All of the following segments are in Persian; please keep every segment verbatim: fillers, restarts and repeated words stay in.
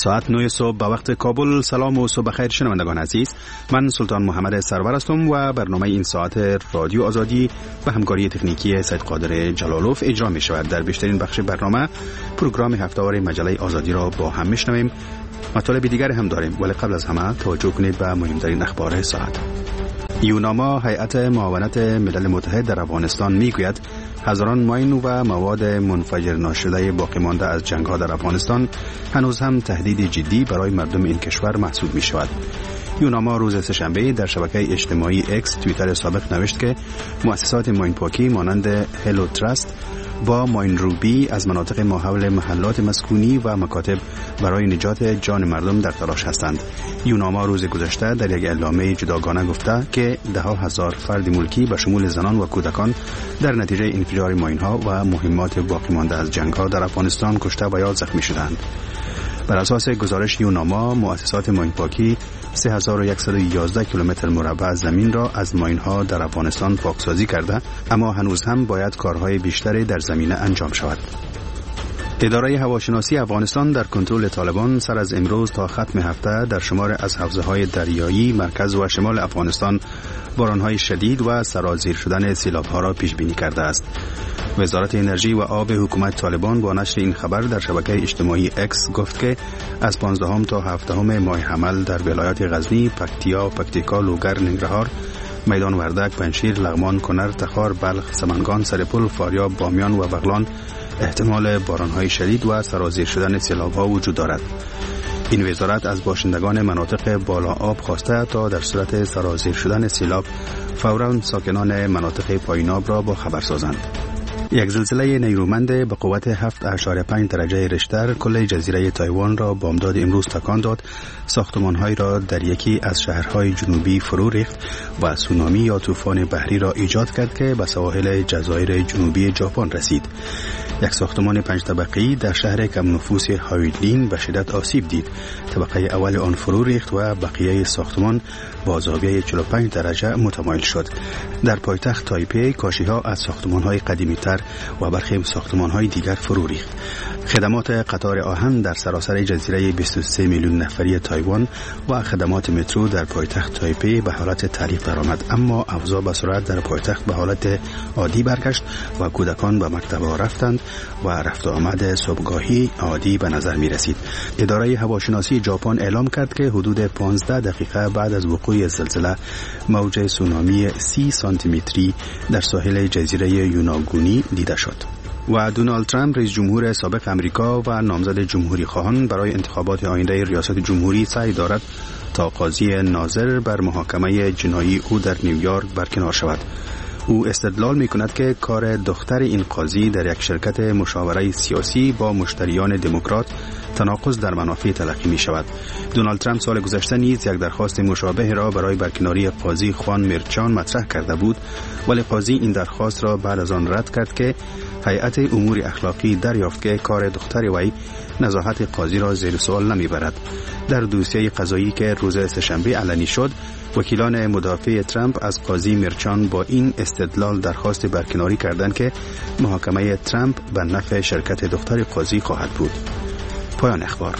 ساعت نه صبح به وقت کابل. سلام و صبح خیر شنوندگان عزیز، من سلطان محمد سرور هستم و برنامه این ساعت رادیو آزادی به همکاری تکنیکی سید قادر جلالوف اجرا می شود. در بیشترین بخش برنامه پروگرام هفته‌وار مجله آزادی را با هم میشنویم. مطالب دیگر هم داریم، ولی قبل از همه توجه کنید به مهمترین اخبار ساعت. یوناما، هیئت معاونت ملل متحد در افغانستان میگوید هزاران ماین و مواد منفجر ناشده باقی مانده از جنگ‌ها در افغانستان هنوز هم تهدید جدی برای مردم این کشور محسوب می شود. یوناما روز سه‌شنبه در شبکه اجتماعی اکس توییتر سابق نوشت که مؤسسات ماین پاکی مانند هلو تراست با ماین روبی از مناطق ماحول محلات مسکونی و مکاتب برای نجات جان مردم در تلاش هستند. یوناما روز گذشته در یک اعلامیه جداگانه گفته که ده ها هزار فرد ملکی به شمول زنان و کودکان در نتیجه انفجار ماین ها و مهمات باقی مانده از جنگ ها در افغانستان کشته و یا زخمی شدند. بر اساس گزارش یوناما، مؤسسات ماین پاکی سه هزار و صد و یازده کیلومتر مربع زمین را از ماین ها در افغانستان پاکسازی کرده، اما هنوز هم باید کارهای بیشتری در زمینه انجام شود. اداره هواشناسی افغانستان در کنترل طالبان سر از امروز تا ختم هفته در شمار از حوزه‌های دریایی مرکز و شمال افغانستان باران‌های شدید و سرازیر شدن سیلاب‌ها را پیش بینی کرده است. وزارت انرژی و آب حکومت طالبان با نشر این خبر در شبکه اجتماعی اکس گفت که از پانزدهم تا هفدهم ماه حمل در ولایات غزنی، پکتیا، پکتیکا، لوگر، ننگرهار، میدان وردک، پنجشیر، لغمان، کنر، تخار، بلخ، سمنگان، سرپل، فاریاب، بامیان و بغلان احتمال باران‌های شدید و سرازیر شدن سیلاب‌ها وجود دارد. این وزارت از باشندگان مناطق بالا آب خواسته تا در صورت سرازیر شدن سیلاب فوراً ساکنان مناطق پایین آب را با خبر سازند. یک زلزله نیرومند به قوت هفت اشاره پنج درجه ریشتر کل جزیره تایوان را بامداد امروز تکان داد، ساختمان‌هایی را در یکی از شهرهای جنوبی فرو ریخت و سونامی یا طوفان بحری را ایجاد کرد که به سواحل جزایر جنوبی ژاپن رسید. یک ساختمان پنج طبقه‌ای در شهر کم نفوس هایدلین به شدت آسیب دید. طبقه اول آن فرو ریخت و بقیه ساختمان با زاویه چهل و پنج درجه متمایل شد. در پایتخت تایپی کاشی‌ها از ساختمان‌های قدیمی‌تر و برخی ساختمان‌های دیگر فرو ریخت. خدمات قطار آهن در سراسر جزیره بیست و سه میلیون نفری تایوان و خدمات مترو در پایتخت تایپی به حالت تعلیق درآمد، اما اوضاع به سرعت در پایتخت به حالت عادی برگشت و کودکان به مکتب رفتند و رفت و آمد صبحگاهی عادی به نظر می رسید. اداره هواشناسی ژاپن اعلام کرد که حدود پانزده دقیقه بعد از وقوع زلزله موج سونامی سی سانتی متری در ساحل جزیره یوناگونی دیده شد. و دونالد ترامپ رئیس جمهور سابق امریکا و نامزد جمهوری خواهان برای انتخابات آینده ریاست جمهوری سعی دارد تا قاضی ناظر بر محاکمه جنایی او در نیویورک برکنار شود. او استدلال می کند که کار دختر این قاضی در یک شرکت مشاوره سیاسی با مشتریان دموکرات تناقض در منافع تلقی می شود. دونالد ترامپ سال گذشته نیز یک درخواست مشابه را برای برکناری قاضی خوان مرچان مطرح کرده بود، ولی قاضی این درخواست را بعد از آن رد کرد که هیئت امور اخلاقی دریافت که کار دختر وی نزاهت قاضی را زیر سوال نمی برد. در دوسیه قضایی که روز سه‌شنبه علنی شد، وکیلان مدافع ترامپ از قاضی مرچان با این استدلال درخواست برکناری کردند که محاکمه ترامپ به نفع شرکت دختر قاضی خواهد بود. پایان اخبار.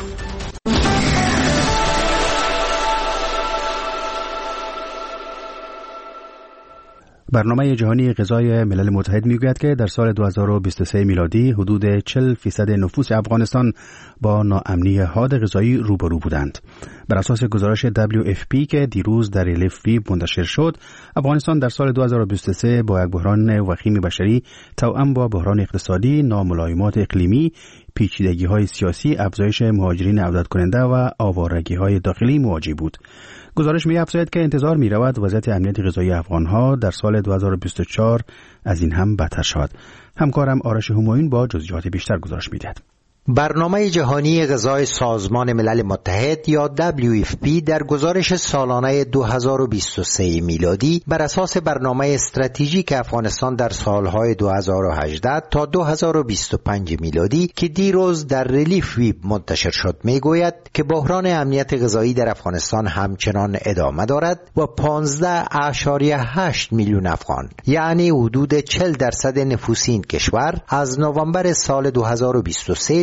برنامه جهانی غذای ملل متحد میگوید که در سال دو هزار و بیست و سه میلادی حدود چهل فیصد نفوس افغانستان با ناامنی حاد غذایی روبرو بودند. بر اساس گزارش دبلیو اف پی که دیروز در ریلیف ویب منتشر شد، افغانستان در سال دو هزار و بیست و سه با یک بحران وخیم بشری توأم با بحران اقتصادی، ناملایمات اقلیمی، پیچیدگی‌های سیاسی، افزایش مهاجرین عودت کننده و آوارگی‌های داخلی مواجه بود. گزارش می‌افزاید که انتظار می‌رود وضعیت امنیت غذایی افغان‌ها در سال دو هزار و بیست و چهار از این هم بدتر شود. همکارم آرش همایون با جزئیات بیشتر گزارش می‌دهد. برنامه جهانی غذای سازمان ملل متحد یا دبلیو اف پی در گزارش سالانه دو هزار و بیست و سه میلادی بر اساس برنامه استراتژیک افغانستان در سالهای دو هزار و هجده تا دو هزار و بیست و پنج میلادی که دیروز در ریلیف ویب منتشر شد میگوید که بحران امنیت غذایی در افغانستان همچنان ادامه دارد و پانزده اشاریه هشت میلیون افغان، یعنی حدود چهل درصد نفوس این کشور از نوامبر سال دو هزار و بیست و سه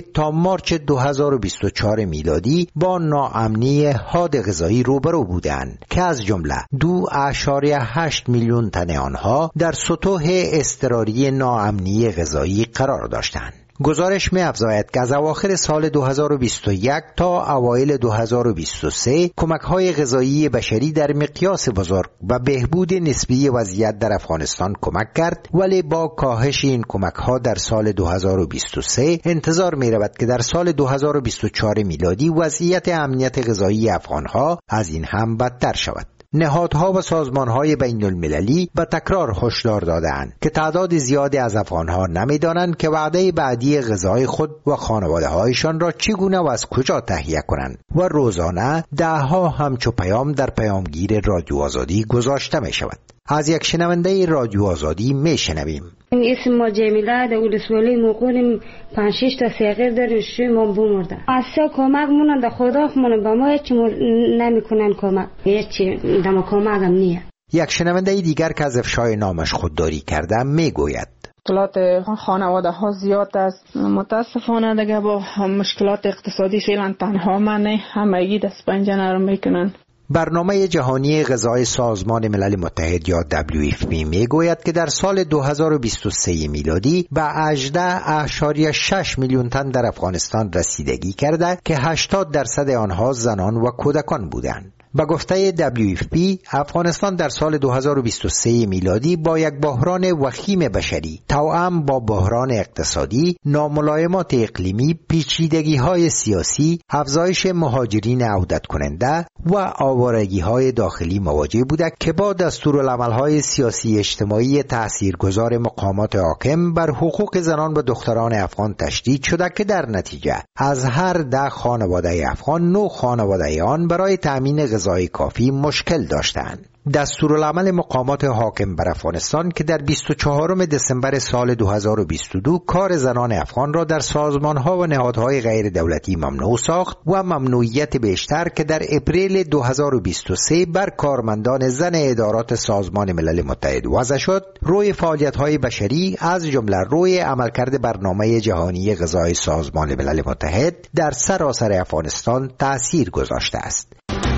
تا مارچ دو هزار و بیست و چهار میلادی با ناامنی حاد غذایی روبرو بودند که از جمله دو اعشاریه هشت میلیون تن آنها در سطوح اضطراری ناامنی غذایی قرار داشتند. گزارش می افزاید که از اواخر سال دو هزار و بیست و یک تا اوایل دو هزار و بیست و سه کمک‌های غذایی بشری در مقیاس بزرگ و بهبود نسبی وضعیت در افغانستان کمک کرد، ولی با کاهش این کمک‌ها در سال دو هزار و بیست و سه انتظار می رود که در سال دو هزار و بیست و چهار میلادی وضعیت امنیت غذایی افغان‌ها از این هم بدتر شود. نهادها و سازمانهای بین المللی به تکرار هشدار دادند که تعداد زیادی از افغانها نمی‌دانند که وعده بعدی غذای خود و خانواده‌هایشان را چگونه و از کجا تهیه کنند و روزانه ده‌ها همچو پیام در پیامگیر رادیو آزادی گذاشته می‌شود. از یک شنونده رادیو آزادی میشنویم. اسم ما جمیله در ولسوالی موقعیم پنج شش تا سیغیر داریم شوی ما بمرده. اصلا کمک مونن در خدا خمونه با ما هیچی نمیکنن کمک. هیچی دم کمک هم نیه. یک شنونده دیگر که از افشای نامش خودداری کرده میگوید. مشکلات خانواده ها زیاد است. متاسفانه دیگه با مشکلات اقتصادی فعلا تنها من نه، همگی دست پنجه نرم میکنن. برنامه جهانی غذای سازمان ملل متحد یا دبلیو اف پی میگوید که در سال دو هزار و بیست و سه میلادی به هجده اعشاریه شش میلیون تن در افغانستان رسیدگی کرده که هشتاد درصد آنها زنان و کودکان بودند. با گفته دبلیو اف پی افغانستان در سال دو هزار و بیست و سه میلادی با یک بحران وخیم بشری توأم با بحران اقتصادی، ناملایمات اقلیمی، پیچیدگی‌های سیاسی، افزایش مهاجرین عودت کننده و آوارگی‌های داخلی مواجه بوده که با دستورالعمل‌های سیاسی اجتماعی تاثیرگذار مقامات حاکم بر حقوق زنان و دختران افغان تشدید شده که در نتیجه از هر ده خانواده افغان نه خانواده آن برای تأمین غذای کافی مشکل داشتند. دستورالعمل مقامات حاکم بر افغانستان که در بیست و چهارم دسامبر سال دو هزار و بیست و دو کار زنان افغان را در سازمانها و نهادهای غیر دولتی ممنوع ساخت و ممنوعیت بیشتر که در اپریل دو هزار و بیست و سه بر کارمندان زن ادارات سازمان ملل متحد وضع شد، روی فعالیت‌های بشری از جمله روی عملکرد برنامه جهانی غذای سازمان ملل متحد در سراسر افغانستان تأثیر گذاشته است.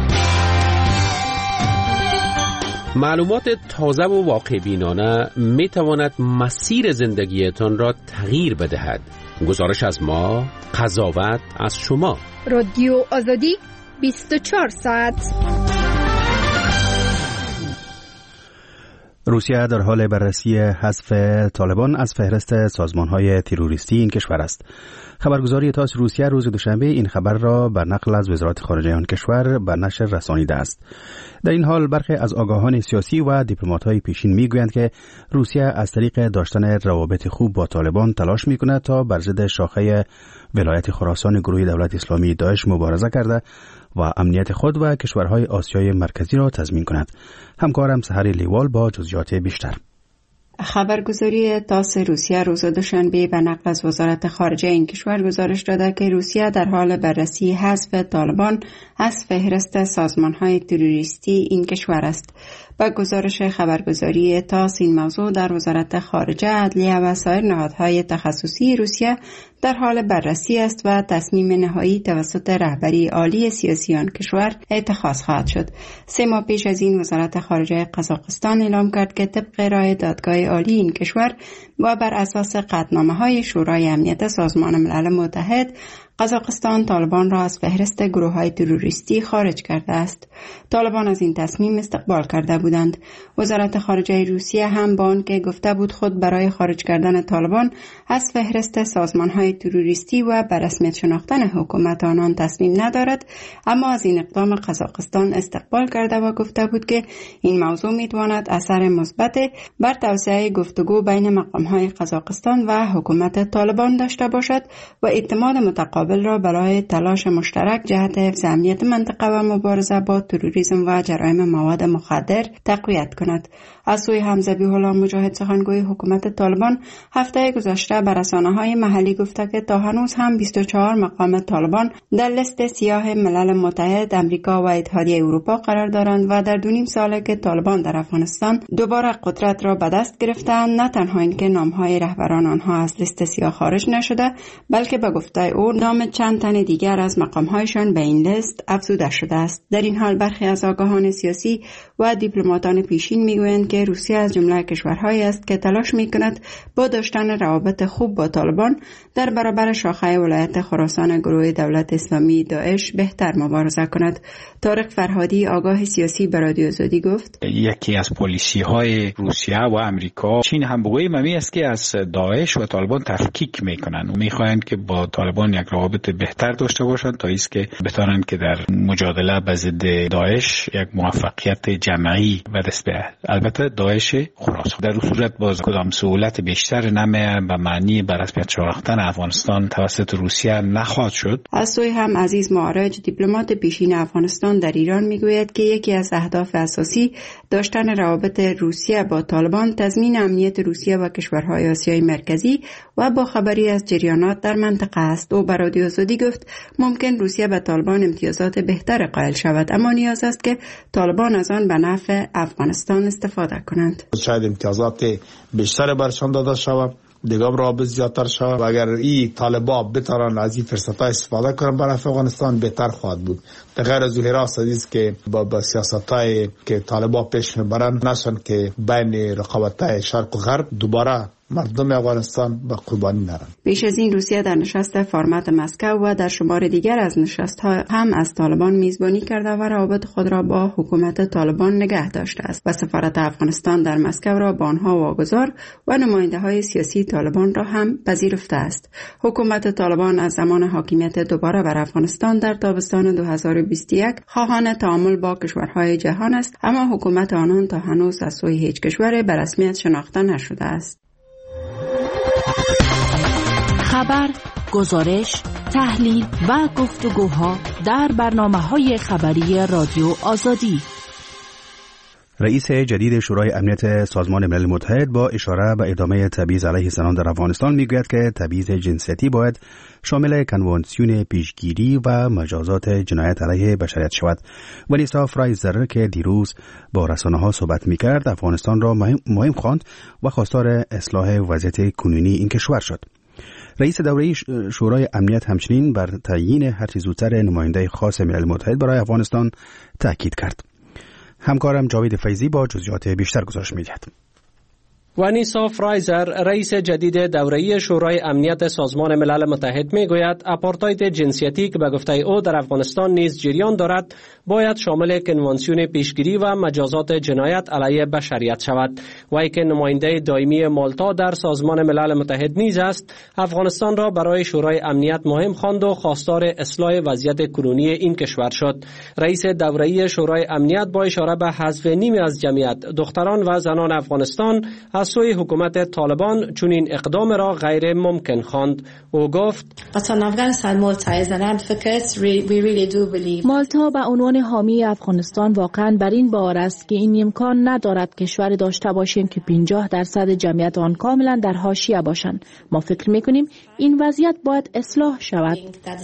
معلومات تازه و واقع بینانه می تواند مسیر زندگیتان را تغییر بدهد. گزارش از ما، قضاوت از شما. رادیو آزادی بیست و چهار ساعت. روسیه در حال بررسی حذف طالبان از فهرست سازمان‌های تروریستی این کشور است. خبرگزاری تاس روسیه روز دوشنبه این خبر را به نقل از وزارت خارجه آن کشور به نشر رسانیده است. در این حال برخی از آگاهان سیاسی و دیپلمات‌های پیشین می‌گویند که روسیه از طریق داشتن روابط خوب با طالبان تلاش می‌کند تا بر ضد شاخه ولایت خراسان گروه دولت اسلامی داعش مبارزه کرده و امنیت خود و کشورهای آسیای مرکزی را تضمین کند. همکارم سحر لیوال با جزئیات بیشتر. خبرگزاری تاس روسیه روز دوشنبه به نقل از وزارت خارجه این کشور گزارش داده که روسیه در حال بررسی حذف طالبان از فهرست سازمان‌های تروریستی این کشور است. با گزارش خبرگزاری تاس این موضوع در وزارت خارجه، عدلیه و سایر نهادهای تخصصی روسیه در حال بررسی است و تصمیم نهایی توسط رهبری عالی سیاسی آن کشور اتخاذ خواهد شد. سه ماه پیش از این وزارت خارجه قزاقستان اعلام کرد که طبق رای دادگاه عالی این کشور و بر اساس قطعنامه‌های شورای امنیت سازمان ملل متحد قزاقستان طالبان را از فهرست گروه‌های تروریستی خارج کرده است. طالبان از این تصمیم استقبال کرده بودند. وزارت خارجه روسیه هم با آنکه گفته بود خود برای خارج کردن طالبان از فهرست سازمان‌های تروریستی و به رسمیت شناختن حکومت آنان تصمیم ندارد، اما از این اقدام قزاقستان استقبال کرده و گفته بود که این موضوع می‌تواند اثر مثبت بر توسعه گفتگو بین مقام‌های قزاقستان و حکومت طالبان داشته باشد و اعتماد متقابل مقابل را برای تلاش مشترک جهت حفظ امنیت منطقه و مبارزه با تروریسم و جرایم مواد مخدر تقویت کند. از سوی هم ذبیح الله مجاهد سخنگوی حکومت طالبان هفته گذشته بر رسانه‌های محلی گفته که تا هنوز هم بیست و چهار مقام طالبان در لیست سیاه ملل متحد، امریکا و اتحادیه اروپا قرار دارند و در دو نیم ساله که طالبان در افغانستان دوباره قدرت را به دست گرفتند، نه تنها اینکه نام‌های رهبران آنها از لیست سیاه خارج نشده، بلکه به گفته او نام چند تن دیگر از مقام‌هایشان به این لیست افزوده شده است. در این حال برخی از آگاهان سیاسی و دیپلماتان پیشین میگویند که روسیه از جمله کشورهایی است که تلاش میکند با داشتن روابط خوب با طالبان در برابر شاخه ولایت خراسان گروه دولت اسلامی داعش بهتر مبارزه کند. طارق فرهادی آگاه سیاسی به رادیو آزادی گفت: یکی از پالیسی های روسیه و امریکا چین هم بگویی ممی است که از داعش و طالبان تفکیک میکنن و میخواهند که با طالبان یک روابط بهتر داشته باشند تا ایست که بتوانند که در مجادله به ضد داعش یک موفقیت جمعی به دست بیارند. البته داعش خراسان در صورت باز کدام سهولت بیشتر نمیه به معنی بر رسمیت شناختن افغانستان توسط روسیه نخواهد شد. از سوی هم عزیز معارج دیپلمات پیشین افغانستان در ایران میگوید که یکی از اهداف اساسی داشتن روابط روسیه با طالبان تضمین امنیت روسیه و کشورهای آسیای مرکزی و با خبری از جریانات در منطقه است. او به رادیو آزادی گفت ممکن روسیه به طالبان امتیازات بهتر قائل شود، اما نیاز است که طالبان از آن به نفع افغانستان استفاده کنند. شاید امتیازات بیشتر برشان داده شود، دیگه رابط زیادتر شود و اگر این طالبا بتران از این فرصت‌ها استفاده کنند برای افغانستان بهتر خواهد بود. در غیر از حراس است که با, با سیاست‌های که طالبا پیش میبرند نشن که بین رقابت‌های شرق و غرب دوباره مردم افغانستان به قربانی نرن. پیش از این روسیه در نشست فرمت مسکو و در شمار دیگر از نشست‌ها هم از طالبان میزبانی کرده و روابط خود را با حکومت طالبان نگه داشته است و سفارت افغانستان در مسکو را با آنها واگذار و نماینده‌های سیاسی طالبان را هم پذیرفته است. حکومت طالبان از زمان حاکمیت دوباره بر افغانستان در تابستان دو هزار و بیست و یک خواهان تعامل با کشورهای جهان است، اما حکومت آنان تا هنوز از سوی هیچ کشور به رسمیت شناخته نشده است. خبر، گزارش، تحلیل و گفتگوها در برنامه‌های خبری رادیو آزادی. رئیس جدید شورای امنیت سازمان ملل متحد با اشاره به ادامه تبعیض علیه زنان در افغانستان میگوید که تبعیض جنسیتی باید شامل کنوانسیون پیشگیری و مجازات جنایت علیه بشریت شود. ولیسا فرایزر که دیروز با رسانه‌ها صحبت میکرد افغانستان را مهم, مهم خواند و خواستار اصلاح وضعیت کنونی این کشور شد. رئیس دوره شورای امنیت همچنین بر تعیین هر چه زودتر نماینده خاص ملل متحد برای افغانستان تاکید کرد. همکارم جاوید فیضی با جزئیات بیشتر گزارش می‌دهد. ونیسا فرایزر رئیس جدید دوره‌ای شورای امنیت سازمان ملل متحد میگوید آپارتاید جنسیتی که به گفته او در افغانستان نیز جریان دارد باید شامل کنوانسیون پیشگیری و مجازات جنایت علیه بشریت شود. وی که نماینده دائمی مالتا در سازمان ملل متحد نیز است، افغانستان را برای شورای امنیت مهم خواند و خواستار اصلاح وضعیت کنونی این کشور شد. رئیس دوره‌ای شورای امنیت با اشاره به حذف نیمی از جمعیت دختران و زنان افغانستان از سوی حکومت طالبان چنین اقدام را غیر ممکن خواند. او گفت مالتا به عنوان حامی افغانستان واقعا بر این باور است که این امکان ندارد کشور داشته باشیم که پنجاه درصد جمعیت آن کاملا در حاشیه باشند. ما فکر میکنیم این وضعیت باید اصلاح شود.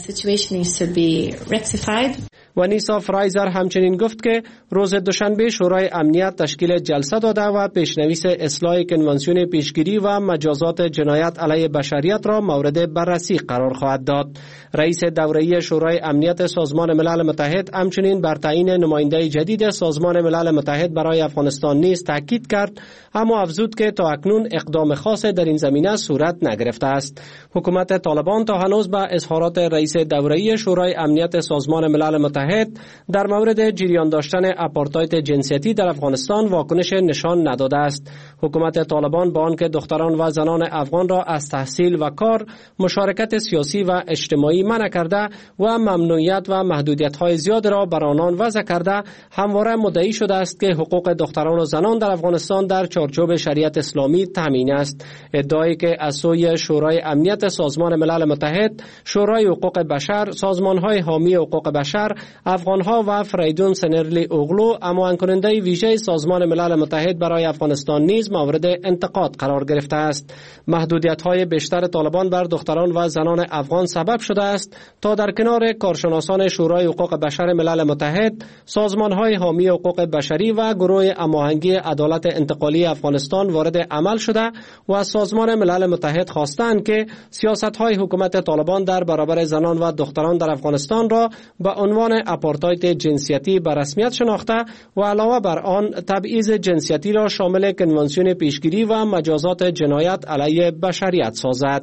ونیسا فرایزر همچنین گفت که روز دوشنبه شورای امنیت تشکیل جلسه داده و پیشنویس اصلاح کنوانسیون پیشگیری و مجازات جنایت علیه بشریت را مورد بررسی قرار خواهد داد. رئیس دوره‌ای شورای امنیت سازمان ملل متحد همچنین بر تعیین نماینده جدید سازمان ملل متحد برای افغانستان نیز تاکید کرد، اما افزود که تا اکنون اقدام خاص در این زمینه صورت نگرفته است. حکومت طالبان تا هنوز به اظهارات رئیس دوره‌ای شورای امنیت سازمان ملل متحد در مورد جریان داشتن آپارتاید جنسیتی در افغانستان واکنش نشان نداده است. حکومت حکومت طالبان با آنکه دختران و زنان افغان را از تحصیل و کار، مشارکت سیاسی و اجتماعی منع کرده و ممنوعیت و محدودیت‌های زیاد را بر آنان وضع کرده، همواره مدعی شده است که حقوق دختران و زنان در افغانستان در چارچوب شریعت اسلامی تامین است. ادعایی که از سوی شورای امنیت سازمان ملل متحد، شورای حقوق بشر، سازمان‌های حامی حقوق بشر، افغان‌ها و فریدون سنرلی اوغلو، معاون کننده ویژه سازمان ملل متحد برای افغانستان نیز مورد انتقاد قرار گرفته است. محدودیت‌های بیشتر طالبان بر دختران و زنان افغان سبب شده است تا در کنار کارشناسان شورای حقوق بشر ملل متحد، سازمان‌های حامی حقوق بشری و گروه هماهنگی عدالت انتقالی افغانستان وارد عمل شده و از سازمان ملل متحد خواستند که سیاست‌های حکومت طالبان در برابر زنان و دختران در افغانستان را به عنوان آپارتاید جنسیتی به رسمیت شناخته و علاوه بر آن تبعیض جنسیتی را شامل کنوانسیون پیشگیری و مجازات جنایت علیه بشریت سازد.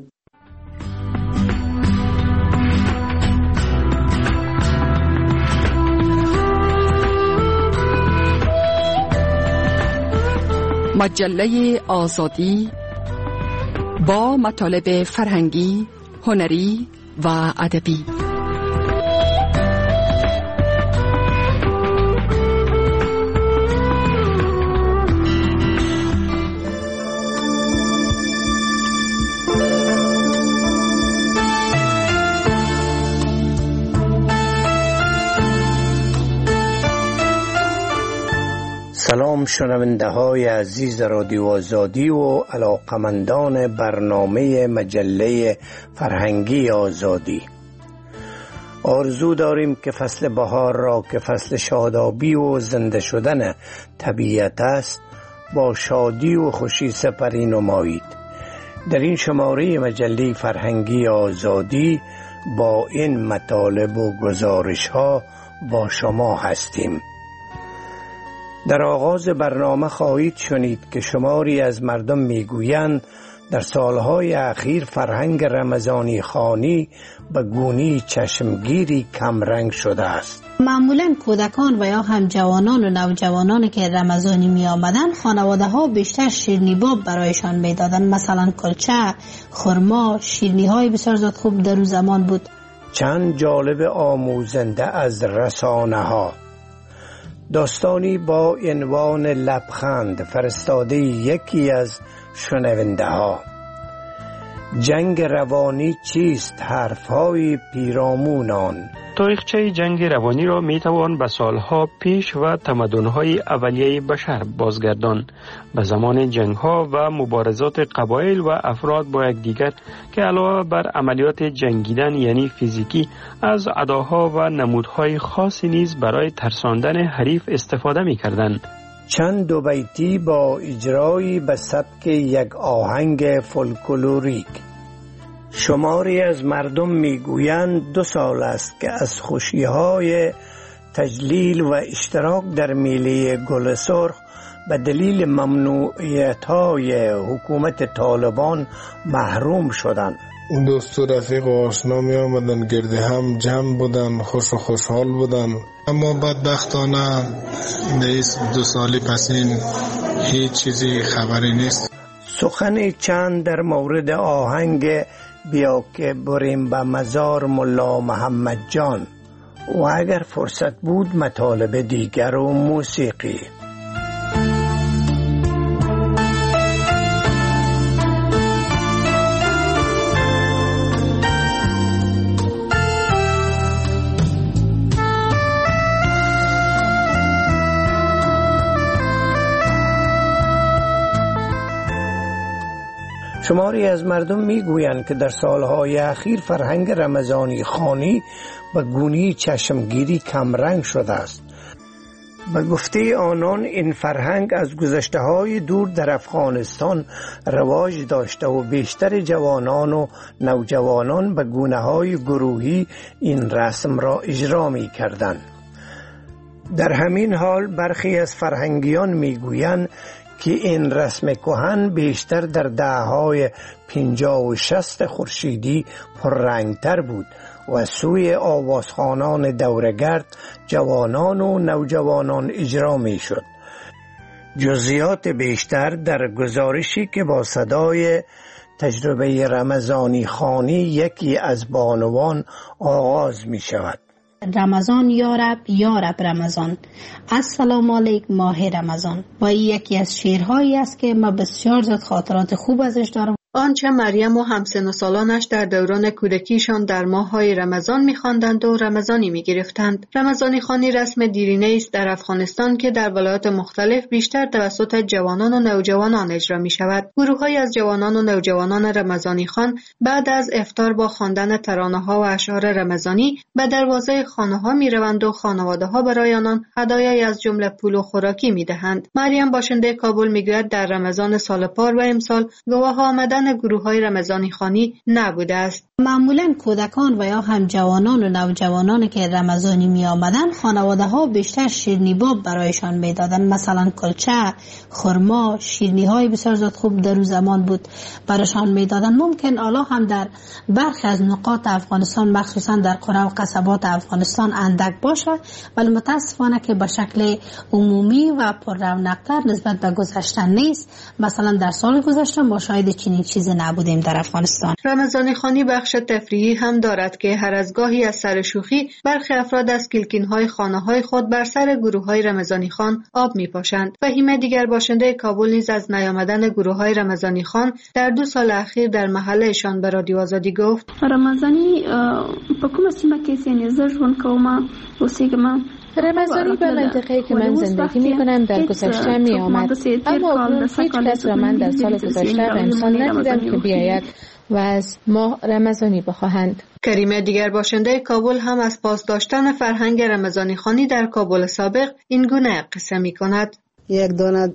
مجله آزادی با مطالب فرهنگی، هنری و ادبی. سلام شنونده های عزیز رادیو آزادی و علاقمندان برنامه مجله فرهنگی آزادی. آرزو داریم که فصل بهار را که فصل شادابی و زنده شدن طبیعت است با شادی و خوشی سپری نمایید. در این شماره مجله فرهنگی آزادی با این مطالب و گزارش ها با شما هستیم. در آغاز برنامه خواهید شنید که شماری از مردم میگویند در سالهای اخیر فرهنگ رمضانی خوانی به گونی چشمگیری کمرنگ شده است. معمولاً کودکان و یا هم جوانان و نوجوانان که رمضانی می آمدن، خانواده ها بیشتر شیرنی باب برایشان می دادن، مثلا کلچه، خرما، شیرنی های بسیار زیاد خوب در اون زمان بود. چند جالب آموزنده از رسانه ها. داستانی با عنوان لبخند فرستاده یکی از شنونده ها. جنگ روانی چیست؟ حرفهای پیرامونان. تاریخچه جنگ روانی را می توان به سالها پیش و تمدن‌های اولیه بشر بازگردان، به زمان جنگ‌ها و مبارزات قبایل و افراد با یکدیگر که علاوه بر عملیات جنگیدن یعنی فیزیکی از اداها و نمودهای خاصی نیز برای ترساندن حریف استفاده می‌کردند. چند دو بیتی با اجرایی به سبک یک آهنگ فولکلوریک. شماری از مردم میگویند دو سال است که از خوشی‌های تجلیل و اشتراک در میله گل سرخ به دلیل ممنوعیت‌های حکومت طالبان محروم شدند. اون دوست و رفیق و آشنا می آمدن، گرد هم جمع بودن، خوش و خوشحال بودن. اما بدبختانه در دو سالی پس این هیچ چیزی خبری نیست. سخن چند در مورد آهنگ بیا که بریم به مزار ملا محمد جان و اگر فرصت بود مطالب دیگر و موسیقی. شماری از مردم میگویند که در سالهای اخیر فرهنگ رمضانی خوانی به گونی چشمگیری کمرنگ شده است. به گفته آنان این فرهنگ از گذشته‌های دور در افغانستان رواج داشته و بیشتر جوانان و نوجوانان به گونه‌های گروهی این رسم را اجرا می‌کردند. در همین حال برخی از فرهنگیان میگویند که این رسم کهن بیشتر در دهه‌های پنجاه و شصت خورشیدی پررنگتر بود و سوی آوازخوانان دورگرد جوانان و نوجوانان اجرا می شد. جزئیات بیشتر در گزارشی که با صدای تجربه رمضانی خانی یکی از بانوان آغاز می شود. رمضان یارب یارب رمضان، السلام علیک ماه رمضان. با یکی از شعرهایی است که ما بسیار زیاد خاطرات خوب ازش دارم. آنچه مریم و همسن و سالانش در دوران کودکیشان در ماه‌های رمضان می‌خواندند و رمضانی می‌گرفتند. رمضانی خوانی رسم دیرینه است در افغانستان که در ولایات مختلف بیشتر توسط جوانان و نوجوانان اجرا می‌شود. گروه‌هایی از جوانان و نوجوانان رمضانی خوان بعد از افطار با خواندن ترانه‌ها و اشعار رمضانی به دروازه خانه‌ها می‌روند و خانواده‌ها برای آنان هدایایی از جمله پول و خوراکی می‌دهند. مریم باشنده کابل می‌گوید در رمضان سال پار و امسال گواه آمدن گروه‌های رمضانی خوانی نبوده است. معمولاً کودکان و یا هم جوانان و نوجوانان که رمضانی می آمدن خانواده ها بیشتر شیرینی باب برایشان می دادن، مثلا کلچه، خرما، شیرینی های بسیار زیاد خوب در اون زمان بود برایشان می دادن. ممکن حالا هم در برخی از نقاط افغانستان مخصوصا در قرى و قصبات افغانستان اندک باشه، ولی متاسفانه که به شکل عمومی و پر رونق‌تر نسبت به گذشته نیست. مثلا در سال گذشته ما شاهد چنین چیزی نبودیم در افغانستان. رمضانی خوانی بخش تفریحی هم دارد که هر از گاهی از سر شوخی برخی افراد از کلکین‌های خانه‌های خود بر سر گروه‌های رمضانی خوان آب می‌پاشند. فهیمه دیگر باشنده کابل نیز از نیامدن گروه‌های رمضانی خوان در دو سال اخیر در محلهشان به رادیو آزادی گفت: رمضانی په کومه سیمه کې یعنی زه ژوند کوم اوسېږم. رمضانی به منطقه‌ای که من زندگی می‌کنم در گذشته می‌آمد، اما هیچ کس را من در سال گذشته و امسال ندیدم که بیاید و از ما رمضانی بخواهند. کریمه دیگر باشنده کابل هم از پاس داشتن فرهنگ رمضانی خوانی در کابل سابق این گونه قصه می‌کند: یک دانه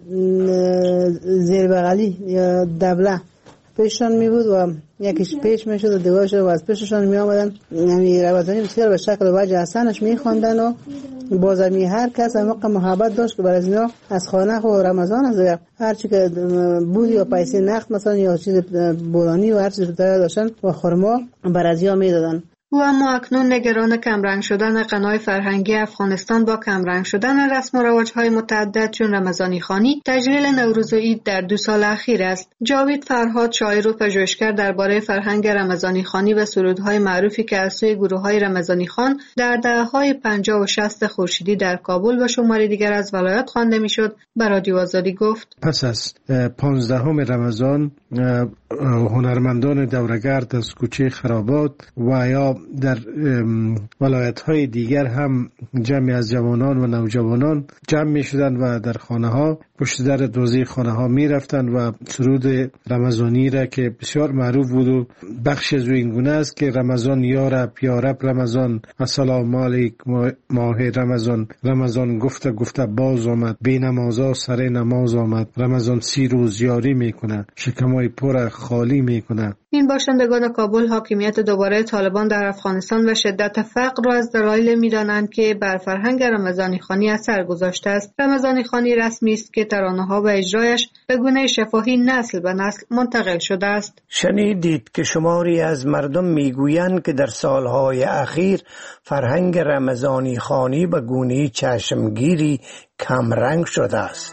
زیر بغلی یا دبله پیششان می بود و یکیش پیش می شد و دیگرش و از پیششان می آمدن. یعنی رمضانی بسیار به شکل و وجه حسنش می خواندن و بازمی هر کس موقع محبت داشت که برای اینا از خانه و رمضان از هر چی که بود یا پیسه نقد مثلا یا چیز بولانی و هر چیز داشتن و خرما برای ها می دادن. او اما اکنون نگران کمرنگ شدن غنای فرهنگی افغانستان با کمرنگ شدن رسم و رواج‌های متعدد چون رمضانی خوانی، تجلیل نوروز و عید در دو سال اخیر است. جاوید فرهاد، شاعر و پژوهشگر درباره فرهنگ رمضانی خوانی و سرودهای معروفی که از سوی گروه‌های رمضانی خوان در دهه‌های پنجاه و شصت خورشیدی در کابل و شماری دیگر از ولایات خوانده میشد، به رادیو آزادی گفت: پس از پانزدهم رمضان هنرمندان دورگرد از کوچه خرابات و یا در ولایت‌های دیگر هم جمعی از جوانان و نوجوانان جمع می شدند و در خانه ها پشت در دوزی خانه ها می رفتند و سرود رمضانی را که بسیار معروف بود و بخش از این گونه است که رمضان یارب یارب رمضان، السلام علیک ماه رمضان، رمضان گفته گفته باز آمد، بی نمازا سر نماز آمد، رمضان سی روز یاری می کنه، شکمای پر خالی می کنه. این باشندگان کابل حاکمیت دوباره طالبان در افغانستان و شدت فقر را از دلایل می‌دانند که بر فرهنگ رمضانی خوانی اثر گذاشته است. رمضانی خوانی رسمی است که ترانه‌ها و اجرایش به گونه شفاهی نسل به نسل منتقل شده است. شنیدید که شماری از مردم میگویند که در سالهای اخیر فرهنگ رمضانی خوانی به گونه چشمگیری کمرنگ شده است.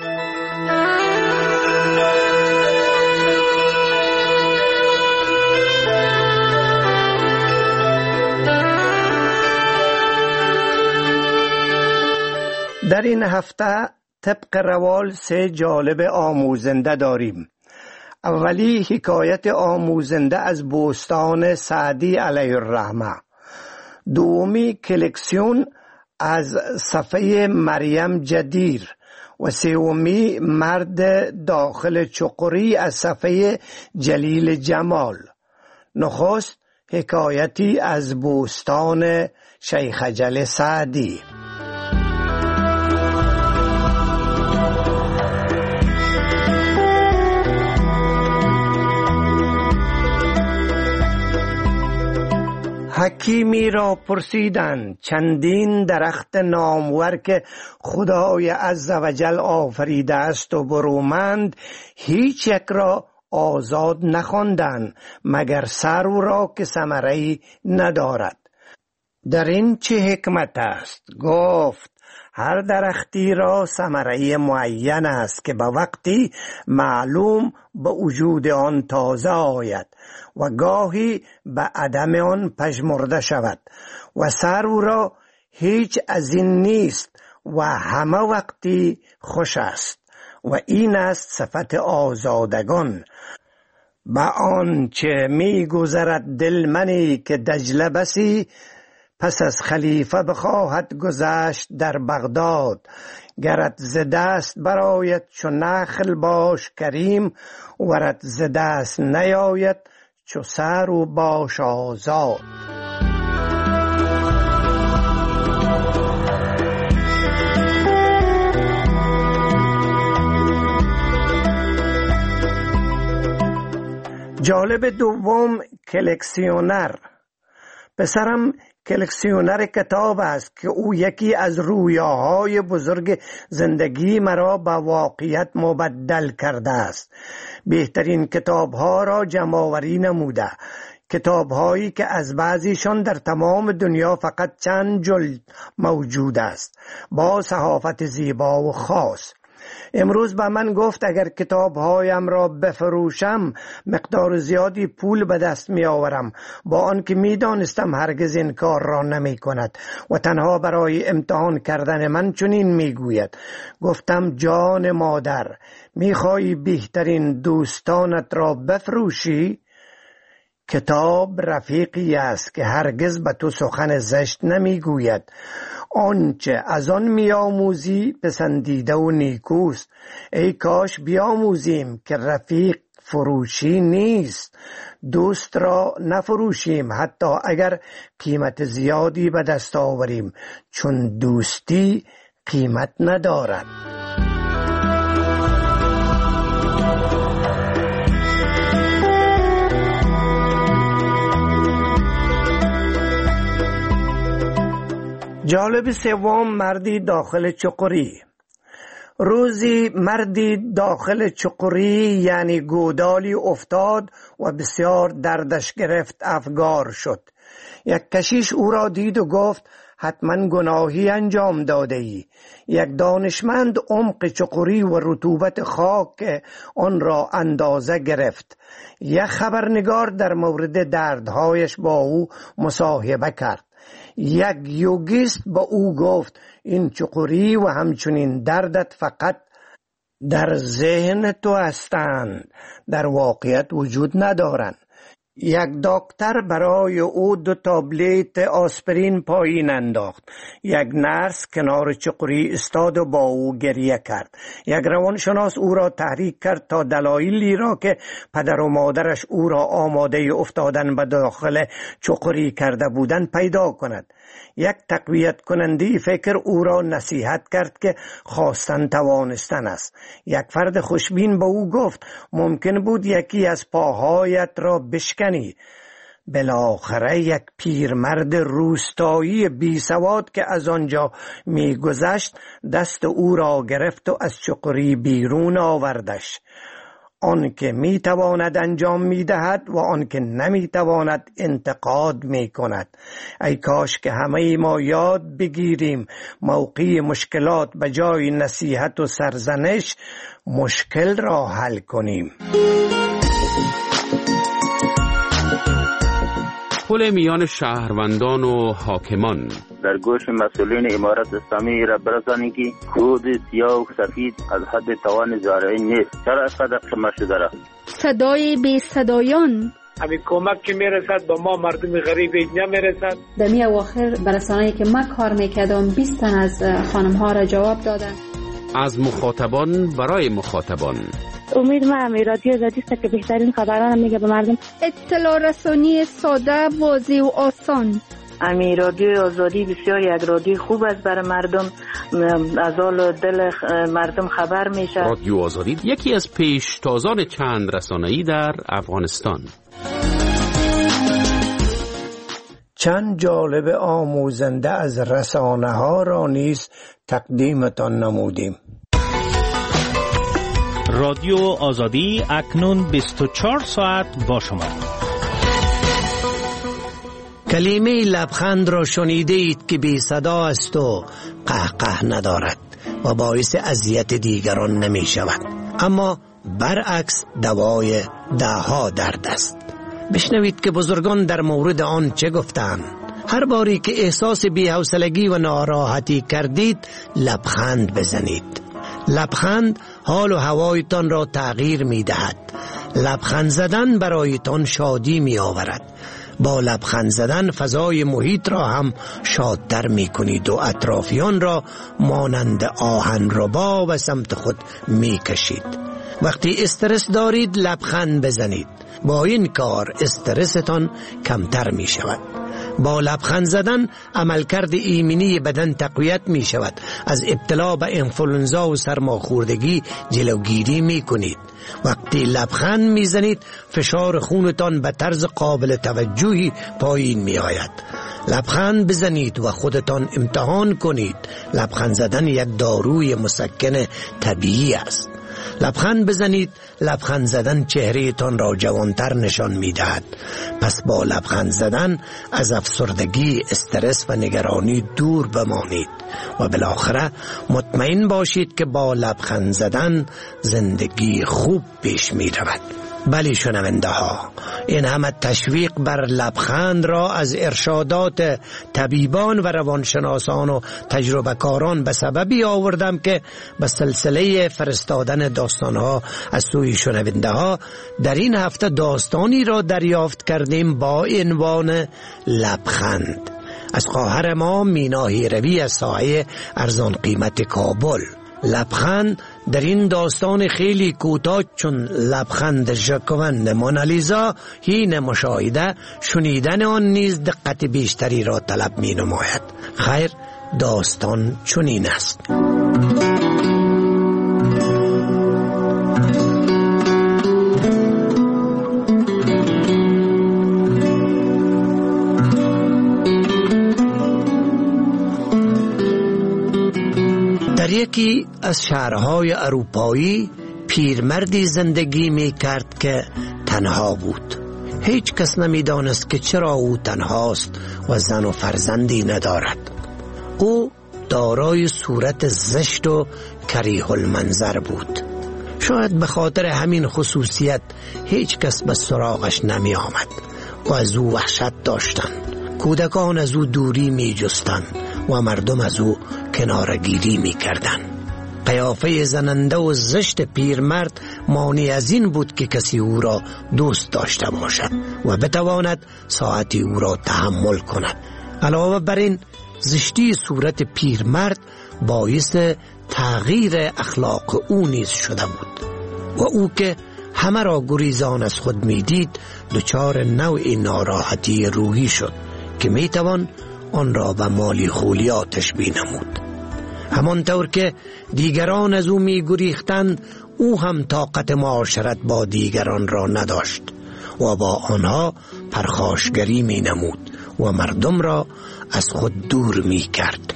در این هفته طبق روال سه جالب آموزنده داریم. اولی حکایت آموزنده از بوستان سعدی علیه الرحمه. دومی کلکسیون از صفحه مریم جدیر و سومی مرد داخل چقری از صفحه جلیل جمال. نخست حکایتی از بوستان شیخ جل سعدی. حکیمی را پرسیدند چندین درخت نامور که خدای عزوجل آفریده است و برومند هیچ یک را آزاد نخواندند مگر سرو را که ثمره‌ای ندارد. در این چه حکمت است؟ گفت هر درختی را ثمره معین است که به وقتی معلوم به وجود آن تازه آید و گاهی به عدم آن پژمرده شود و سرو را هیچ از این نیست و همه وقتی خوش است و این است صفت آزادگان. به آنچه می گذرد دل منی که دجله بسی، پس از خلیفه بخواهد گذشت در بغداد. گرت ز دست برآید چو نخل باش کریم، ورت ز دست نیاید چو سرو باش آزاد. جالب دوم کلکسیونر. پسرم کلکسیونر کتاب است که او یکی از رویاهای بزرگ زندگی مرا به واقعیت مبدل کرده است. بهترین کتابها را جمع‌آوری نموده، کتابهایی که از بعضیشان در تمام دنیا فقط چند جلد موجود است، با صحافت زیبا و خاص. امروز به من گفت اگر کتابهایم را بفروشم مقدار زیادی پول به دست می آورم، با آنکه می دانستم هرگز این کار را نمی کند و تنها برای امتحان کردن من چنین می گوید. گفتم جان مادر، می خواهی بهترین دوستانت را بفروشی؟ کتاب رفیقی است که هرگز به تو سخن زشت نمی گوید. آنچه از آن میآموزی پسندیده و نیکوست. ای کاش بیاموزیم که رفیق فروشی نیست. دوست را نفروشیم حتی اگر قیمت زیادی به دست آوریم، چون دوستی قیمت ندارد. جالب سوم مردی داخل چقری. روزی مردی داخل چقری یعنی گودالی افتاد و بسیار دردش گرفت، افگار شد. یک کشیش او را دید و گفت حتما گناهی انجام داده ای. یک دانشمند عمق چقری و رطوبت خاک آن را اندازه گرفت. یک خبرنگار در مورد دردهایش با او مصاحبه کرد. یک یوگیست با او گفت این چقری و همچنین دردت فقط در ذهن تو هستند، در واقعیت وجود ندارند. یک دکتر برای او دو تابلت آسپرین پایین انداخت. یک نرس کنار چقری استاد و با او گریه کرد. یک روانشناس او را تحریک کرد تا دلایلی را که پدر و مادرش او را آماده افتادن به داخل چقری کرده بودند پیدا کند. یک تقویت کننده فکر او را نصیحت کرد که خواستن توانستن است. یک فرد خوشبین به او گفت ممکن بود یکی از پاهایت را بشکنی. بالاخره یک پیرمرد روستایی بی سواد که از آنجا می گذشت دست او را گرفت و از چقری بیرون آوردش. آن که می تواند انجام می دهد و آن که نمی تواند انتقاد می کند. ای کاش که همه ما یاد بگیریم موقع مشکلات به جای نصیحت و سرزنش مشکل را حل کنیم. پل میان شهروندان و حاکمان. در گوش مسئولین امارت اسلامی را برسانید که کود سیاه و سفید از حد توان زارعین نیست. چرا اینقدر کم شده را؟ صدای بی صدایان. همین کمک که میرسد با ما مردم غریب نمیرسد. در می اواخر برسانه‌ای که من کار میکردم بیست تن از خانم ها را جواب دادن. از مخاطبان برای مخاطبان. امید ما امی رادیو آزادی است که بهترین خبران میگه به مردم. اطلاع رسانی ساده، واضح و آسان. امی رادیو آزادی بسیار یک رادیو خوب است برای مردم، از حال دل مردم خبر میشه. رادیو آزادی یکی از پیشتازان چند رسانه‌ای در افغانستان. چند جالب آموزنده از رسانه ها را نیز تقدیمتان نمودیم. رادیو آزادی اکنون بیست و چهار ساعت با شما. کلمه لبخند را شنیده اید که بی صدا است و قهقه ندارد و باعث اذیت دیگران نمی شود، اما برعکس دوای دهها درد است. بشنوید که بزرگان در مورد آن چه گفتند. هر باری که احساس بی‌حوصلگی و ناراحتی کردید لبخند بزنید. لبخند حال و هوایتان را تغییر می دهد. لبخند زدن برایتان شادی می آورد. با لبخند زدن فضای محیط را هم شادتر می کنید و اطرافیان را مانند آهن ربا و سمت خود می کشید. وقتی استرس دارید لبخند بزنید. با این کار استرستان کمتر می شود. با لبخند زدن عملکرد ایمنی بدن تقویت می شود. از ابتلا به انفلونزا و سرماخوردگی جلوگیری می کنید. وقتی لبخند می زنید فشار خونتان به طرز قابل توجهی پایین می آید. لبخند بزنید و خودتان امتحان کنید. لبخند زدن یک داروی مسکن طبیعی است. لبخند بزنید. لبخند زدن چهره تان را جوانتر نشان می دهد. پس با لبخند زدن از افسردگی، استرس و نگرانی دور بمانید و بالاخره مطمئن باشید که با لبخند زدن زندگی خوب پیش می رود. بله شنونده ها، این همه تشویق بر لبخند را از ارشادات طبیبان و روانشناسان و تجربه کاران به سببی آوردم که به سلسله فرستادن داستانها از سوی شنونده ها در این هفته داستانی را دریافت کردیم با عنوان لبخند از خواهر ما مینا هیروی از ساحه ارزان قیمت کابل. لبخند در این داستان خیلی کوتاه چون لبخند ژاکوند مونالیزا حین مشاهده شنیدن آن نیز دقت بیشتری را طلب می نماید. خیر، داستان چنین است. در یکی از شهرهای اروپایی پیرمردی زندگی می کرد که تنها بود. هیچ کس نمی دانست که چرا او تنهاست و زن و فرزندی ندارد. او دارای صورت زشت و کریه المنظر بود. شاید به خاطر همین خصوصیت هیچ کس به سراغش نمی آمد و از او وحشت داشتند. کودکان از او دوری می جستند و مردم از او کنارگیری می کردن. قیافه زننده و زشت پیرمرد مانع از این بود که کسی او را دوست داشته باشد و بتواند ساعتی او را تحمل کند. علاوه بر این زشتی صورت پیرمرد باعث تغییر اخلاق او نیز شده بود و او که همه را گریزان از خود می دید دچار نوع ناراحتی روحی شد که می توان آن را به مالی خولیا تشبیه نمود. همانطور که دیگران از او می گریختند او هم طاقت معاشرت با دیگران را نداشت و با آنها پرخاشگری می نمود و مردم را از خود دور می کرد.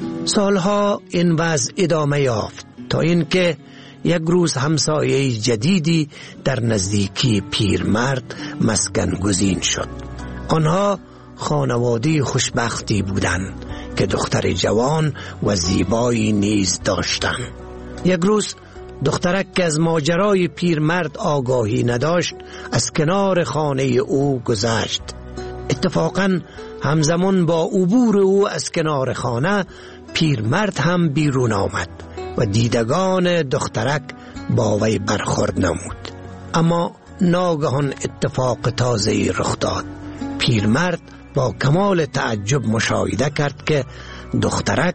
سالها این وضع ادامه یافت تا اینکه یک روز همسایه جدیدی در نزدیکی پیرمرد مسکن گزین شد. آنها خانواده خوشبختی بودند که دختر جوان و زیبایی نیز داشتند. یک روز دخترک که از ماجرای پیرمرد آگاهی نداشت از کنار خانه او گذشت. اتفاقاً همزمان با عبور او از کنار خانه پیرمرد هم بیرون آمد و دیدگان دخترک با وی برخورد نمود. اما ناگهان اتفاق تازه‌ای رخ داد. پیرمرد با کمال تعجب مشاهده کرد که دخترک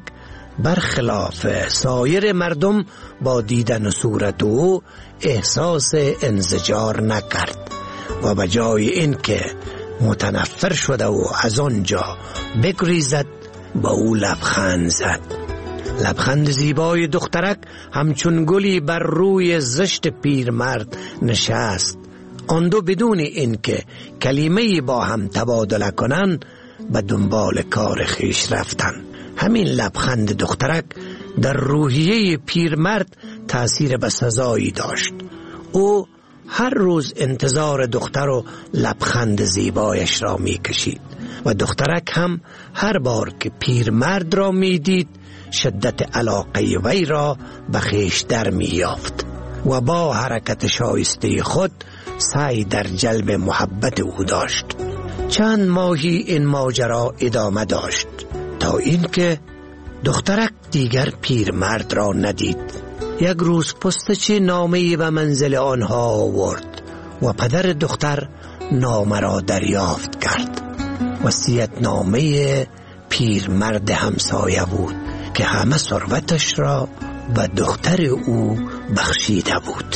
برخلاف سایر مردم با دیدن صورت او احساس انزجار نکرد و به جای اینکه متنفر شده و از آنجا بگریزد با او لبخند زد. لبخند زیبای دخترک همچون گلی بر روی زشت پیرمرد نشست. آن دو بدون اینکه کلمه‌ای با هم تبادله کنند به دنبال کار خیش رفتند. همین لبخند دخترک در روحیه پیرمرد تأثیر بسزایی داشت. او هر روز انتظار دختر و لبخند زیبایش را می کشید و دخترک هم هر بار که پیرمرد را می دید شدت علاقه وی را به خویش در می یافت و با حرکت شایسته خود سعی در جلب محبت او داشت. چند ماهی این ماجرا ادامه داشت تا اینکه دخترک دیگر پیرمرد را ندید. یک روز پستچی نامه‌ای به منزل آنها آورد و پدر دختر نامه را دریافت کرد. وصیت نامه پیرمرد همسایه بود که همه ثروتش را به دختر او بخشیده بود.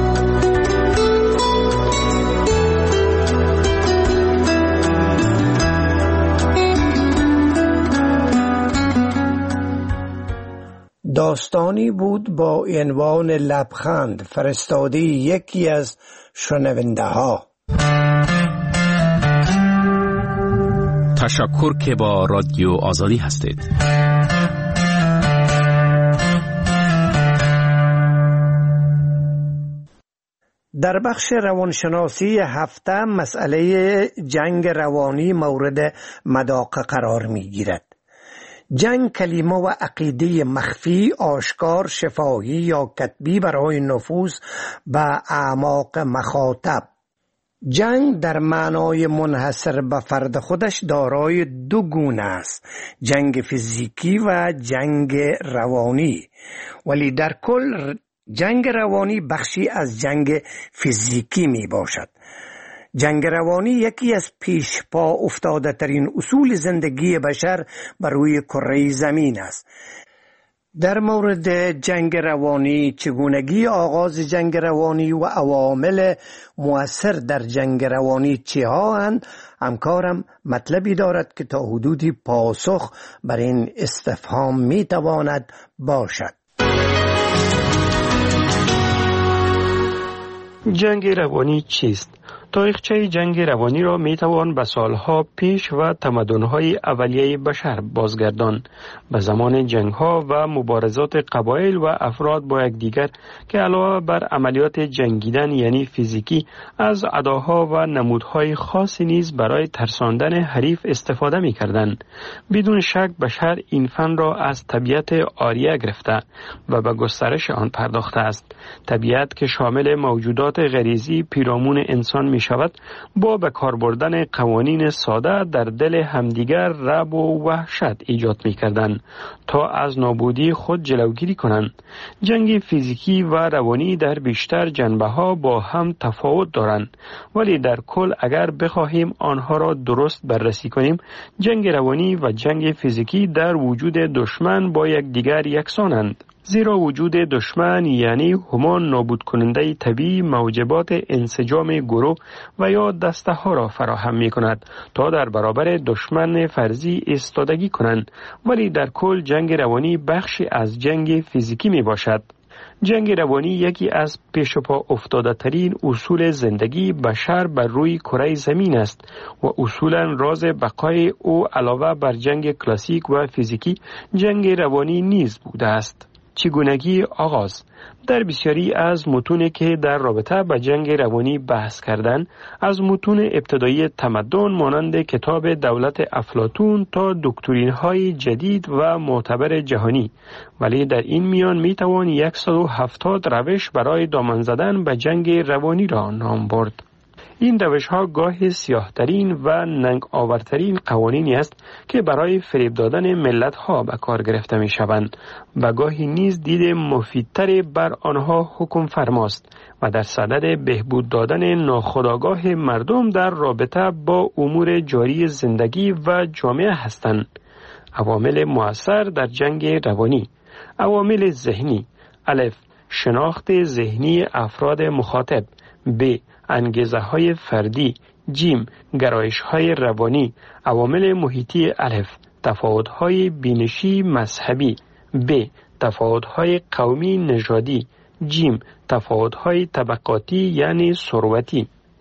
داستانی بود با عنوان لبخند، فرستاده یکی از شنونده ها. تشکر که با رادیو آزادی هستید. در بخش روانشناسی هفته مسئله جنگ روانی مورد مداقه قرار می گیرد. جنگ کلمه و عقیده مخفی، آشکار، شفاهی یا کتبی برای نفوذ به اعماق مخاطب. جنگ در معنای منحصر به فرد خودش دارای دو گونه است: جنگ فیزیکی و جنگ روانی. ولی در کل جنگ روانی بخشی از جنگ فیزیکی می باشد. جنگ روانی یکی از پیش پا افتاده ترین اصول زندگی بشر بر روی کره زمین است. در مورد جنگ روانی، چگونگی آغاز جنگ روانی و عوامل مؤثر در جنگ روانی چی‌ها اند، همکارم مطلبی دارد که تا حدودی پاسخ بر این استفهام می تواند باشد. جنگ روانی چیست؟ تاریخچه جنگ روانی را می توان به سالها پیش و تمدن‌های اولیه بشر بازگردان، به زمان جنگ‌ها و مبارزات قبایل و افراد با یکدیگر که علاوه بر عملیات جنگیدن یعنی فیزیکی از اداها و نمودهای خاصی نیز برای ترساندن حریف استفاده می‌کردند. بدون شک بشر این فن را از طبیعت آریه گرفته و به گسترش آن پرداخته است. طبیعت که شامل موجودات غریزی پیرامون انسان می شود، با به کار بردن قوانین ساده در دل همدیگر رعب و وحشت ایجاد می کردند تا از نابودی خود جلوگیری کنند. جنگ فیزیکی و روانی در بیشتر جنبه ها با هم تفاوت دارند، ولی در کل اگر بخواهیم آنها را درست بررسی کنیم، جنگ روانی و جنگ فیزیکی در وجود دشمن با یکدیگر یکسانند. زیرا وجود دشمن یعنی همان نابود کننده طبیعی موجبات انسجام گروه و یا دسته ها را فراهم می کند تا در برابر دشمن فرضی ایستادگی کنند، ولی در کل جنگ روانی بخشی از جنگ فیزیکی می باشد. جنگ روانی یکی از پیش پا افتاده ترین اصول زندگی بشر بر روی کره زمین است و اصولا راز بقای او علاوه بر جنگ کلاسیک و فیزیکی جنگ روانی نیز بوده است. چگونگی آغاز؟ در بسیاری از متونی که در رابطه با جنگ روانی بحث کردن، از متون ابتدایی تمدن مانند کتاب دولت افلاطون تا دکترین‌های جدید و معتبر جهانی، ولی در این میان میتوان صد و هفتاد روش برای دامن زدن به جنگ روانی را نام برد. این روش ها گاهی سیاه‌ترین و ننگ آورترین قوانینی است که برای فریب دادن ملت ها به کار گرفته می شوند و گاهی نیز دید مفیدتر بر آنها حکم فرماست و در صدد بهبود دادن ناخودآگاه مردم در رابطه با امور جاری زندگی و جامعه هستند. عوامل مؤثر در جنگ روانی. عوامل ذهنی: الف، شناخت ذهنی افراد مخاطب. ب، انگیزه های فردی. جیم، گرایش های روانی. عوامل محیطی: الف، تفاوت های بینشی مذهبی. ب، تفاوت های قومی نژادی. جیم، تفاوت های طبقاتی یعنی ثروتی.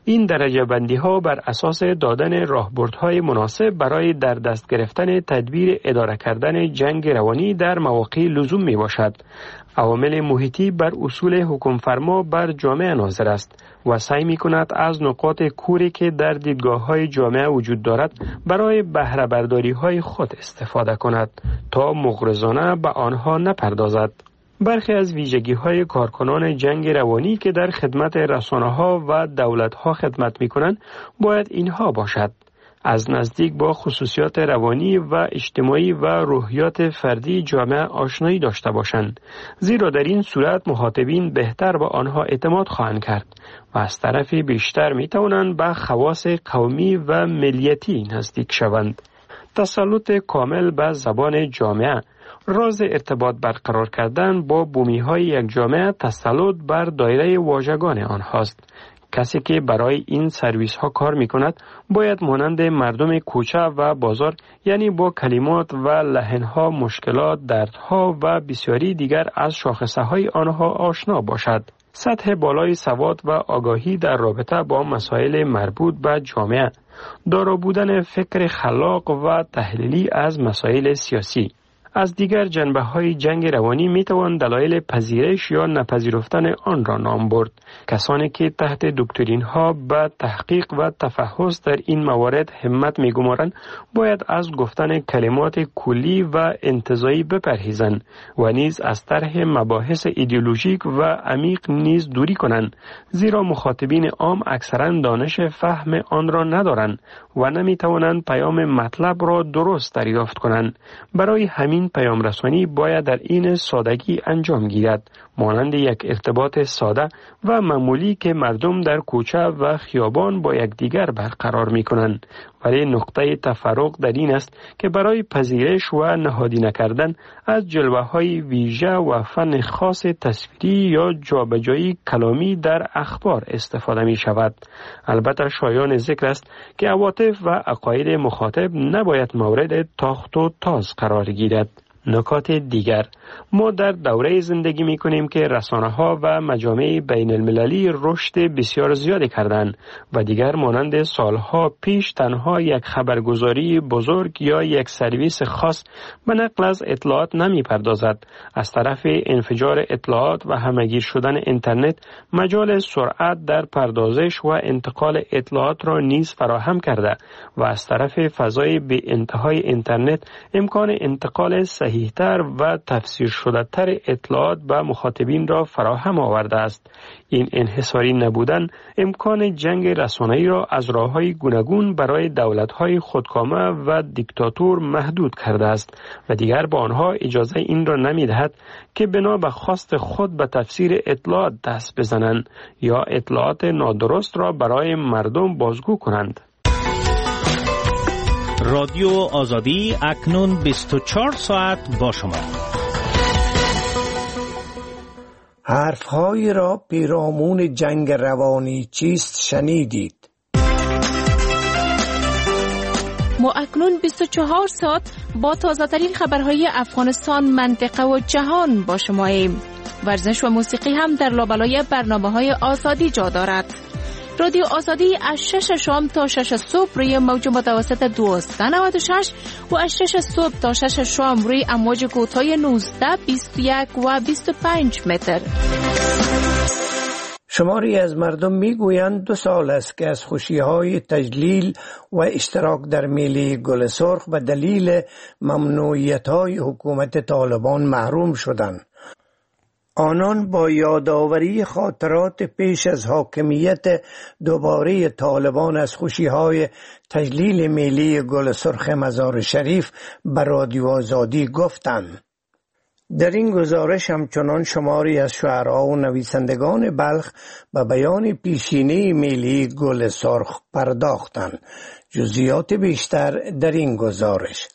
این درجه بندی ها بر اساس دادن راهبردهای مناسب برای در دست گرفتن تدبیر اداره کردن جنگ روانی در مواقع لزوم می باشد. عوامل محیطی بر اصول حکم فرما بر جامعه ناظر است و سعی می کند از نقاط کوری که در دیدگاه های جامعه وجود دارد برای بهره برداری های خود استفاده کند تا مغرضانه به آنها نپردازد. برخی از ویژگی های کارکنان جنگ روانی که در خدمت رسانه ها و دولت ها خدمت می کنند باید اینها باشد: از نزدیک با خصوصیات روانی و اجتماعی و روحیات فردی جامعه آشنایی داشته باشند، زیرا در این صورت مخاطبین بهتر به آنها اعتماد خواهند کرد و از طرف بیشتر می توانند به خواص قومی و ملیتی نزدیک شوند. تسلط کامل به زبان جامعه. راز ارتباط برقرار کردن با بومی های یک جامعه تسلط بر دایره واژگان آنهاست. کسی که برای این سرویس ها کار می کند باید مانند مردم کوچه و بازار، یعنی با کلمات و لحن ها، مشکلات، دردها و بسیاری دیگر از شاخصه های آنها آشنا باشد. سطح بالای سواد و آگاهی در رابطه با مسائل مربوط به جامعه. دارا بودن فکر خلاق و تحلیلی از مسائل سیاسی. از دیگر جنبه‌های جنگ روانی می‌توان دلایل پذیرش یا نپذیرفتن آن را نام برد. کسانی که تحت دکترین‌ها به تحقیق و تفحص در این موارد همت می‌گمارند باید از گفتن کلمات کلی و انتزاعی بپرهیزند و نیز از طرح مباحث ایدئولوژیک و عمیق نیز دوری کنند، زیرا مخاطبین عام اکثراً دانش فهم آن را ندارند و نمی‌توانند پیام مطلب را درست دریافت کنند. برای همین پیام رسانی باید در این سادگی انجام گیرد، مانند یک ارتباط ساده و معمولی که مردم در کوچه و خیابان با یکدیگر برقرار می کنند. ولی نقطه تفرق در این است که برای پذیرش و نهادینه کردن از جلوه های ویژه و فن خاص تصویری یا جابجایی کلامی در اخبار استفاده می شود. البته شایان ذکر است که عواطف و عقاید مخاطب نباید مورد تاخت و تاز قرار گیرد. نکات دیگر: ما در دوره زندگی می کنیم که رسانه ها و مجامع بین المللی رشد بسیار زیادی کردند و دیگر مانند سالها پیش تنها یک خبرگزاری بزرگ یا یک سرویس خاص به نقل از اطلاعات نمی پردازد. از طرف انفجار اطلاعات و همگیر شدن اینترنت مجال سرعت در پردازش و انتقال اطلاعات را نیز فراهم کرده و از طرف فضای بی انتهای اینترنت امکان انتقال صحیح‌تر و تفسیر شده تر اطلاعات به مخاطبین را فراهم آورده است. این انحصاری نبودن امکان جنگ رسانه‌ای را از راه‌های گوناگون برای دولت‌های خودکامه و دیکتاتور محدود کرده است و دیگر به آنها اجازه این را نمی‌دهد که بنا به خواست خود به تفسیر اطلاعات دست بزنند یا اطلاعات نادرست را برای مردم بازگو کنند. رادیو آزادی اکنون بیست و چهار ساعت با شما. حرف‌هایی را پیرامون جنگ روانی چیست شنیدید؟ ما اکنون بیست و چهار ساعت با تازه‌ترین خبرهای افغانستان، منطقه و جهان با شماییم. ورزش و موسیقی هم در لابلای برنامه‌های آزادی جا دارد. رادیو آزادی از شش شام تا شش صبح روی موج متوسط دویست و نود و شش و از شش صبح تا شش شام روی امواج کوتاه نوزده، بیست و یک و بیست و پنج متر. شماری از مردم میگویند دو سال است که از خوشی‌های تجلیل و اشتراک در میله گل سرخ به دلیل ممنوعیت‌های حکومت طالبان محروم شدند. آنان با یادآوری خاطرات پیش از حاکمیت دوباره طالبان از خوشی‌های تجلیل میله گل سرخ مزار شریف به رادیو آزادی گفتند. در این گزارش همچنان شماری از شاعرها و نویسندگان بلخ به بیان پیشینه میله گل سرخ پرداختند. جزئیات بیشتر در این گزارش.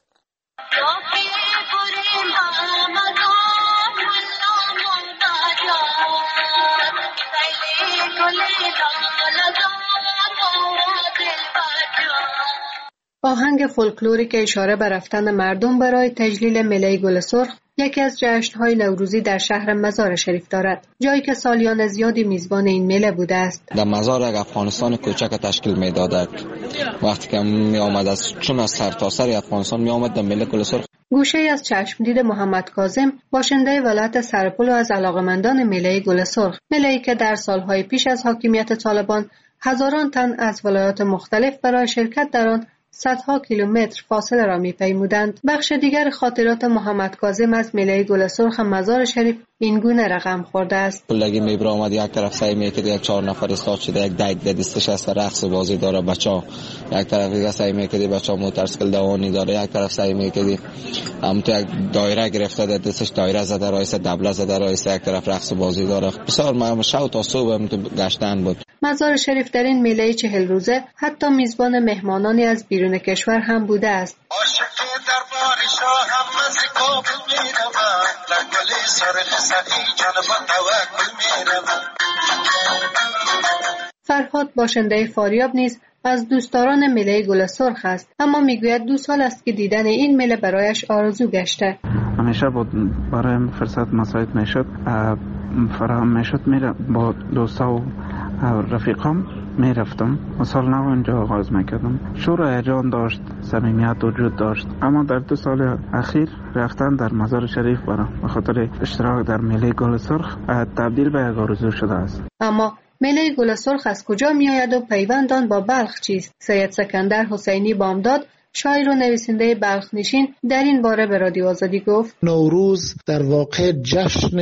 آهنگ فولکلوری که اشاره به رفتن مردم برای تجلیل میله گل سرخ یکی از جشن‌های نوروزی در شهر مزار شریف دارد، جایی که سالیان زیادی میزبان این میله بوده است. در مزار یک افغانستان کوچک تشکیل میداد. وقتی که می آمد از چون از سرتاسر افغانستان می آمد در میله گل سرخ. گوشه از چشمدید محمد کاظم، باشنده ولایت سرپل و از علاقه‌مندان میله گل سرخ، میله‌ای که در سالهای پیش از حاکمیت طالبان هزاران تن از ولایات مختلف برای شرکت در آن صدها کیلومتر فاصله را می‌پیمودند. بخش دیگر خاطرات محمد کاظم از میله گل سرخ مزار شریف این گونه رقم خورده است. پلگی میبره آمد یک طرف سعی میکرد یک چهار نفر استاد شده، یک دایک در دستش است رقص بازی داره بچا، یک طرف دیگه سعی میکرد بچا موتورسیکل دوانی داره، یک طرف سعی میکرد هم تو یک دایره گرفته در دستش دایره زده رایس دبله زده رایس، یک طرف رقص بازی داره. بسیار ما شو تا صبح هم تو گشتن بود. مزار شریف در این میله چهل روزه حتی میزبان مهمانانی از بیرون کشور هم بوده است. فرهاد باشنده فاریاب نیز از دوستداران میله گل سرخ است، اما میگوید دو سال است که دیدن این میله برایش آرزو گشته. همیشه بود برایم فرصت مساعد میشد، فراهم میشد، میره با دوستا و رفیقام میرفتم، سال نو اینجا آغاز میکردم. شور و هیجان داشت، صمیمیت وجود داشت، اما در دو سال اخیر رفتن در مزار شریف برای به خاطر اشتراک در میله گل سرخ تبدیل به یک آرزو شده است. اما میله گل سرخ از کجا می آید و پیوندان با بلخ چیست؟ سید سکندر حسینی بامداد، شاعر و نویسنده بلخ نشین، در این باره به رادیو آزادی گفت: نوروز در واقع جشن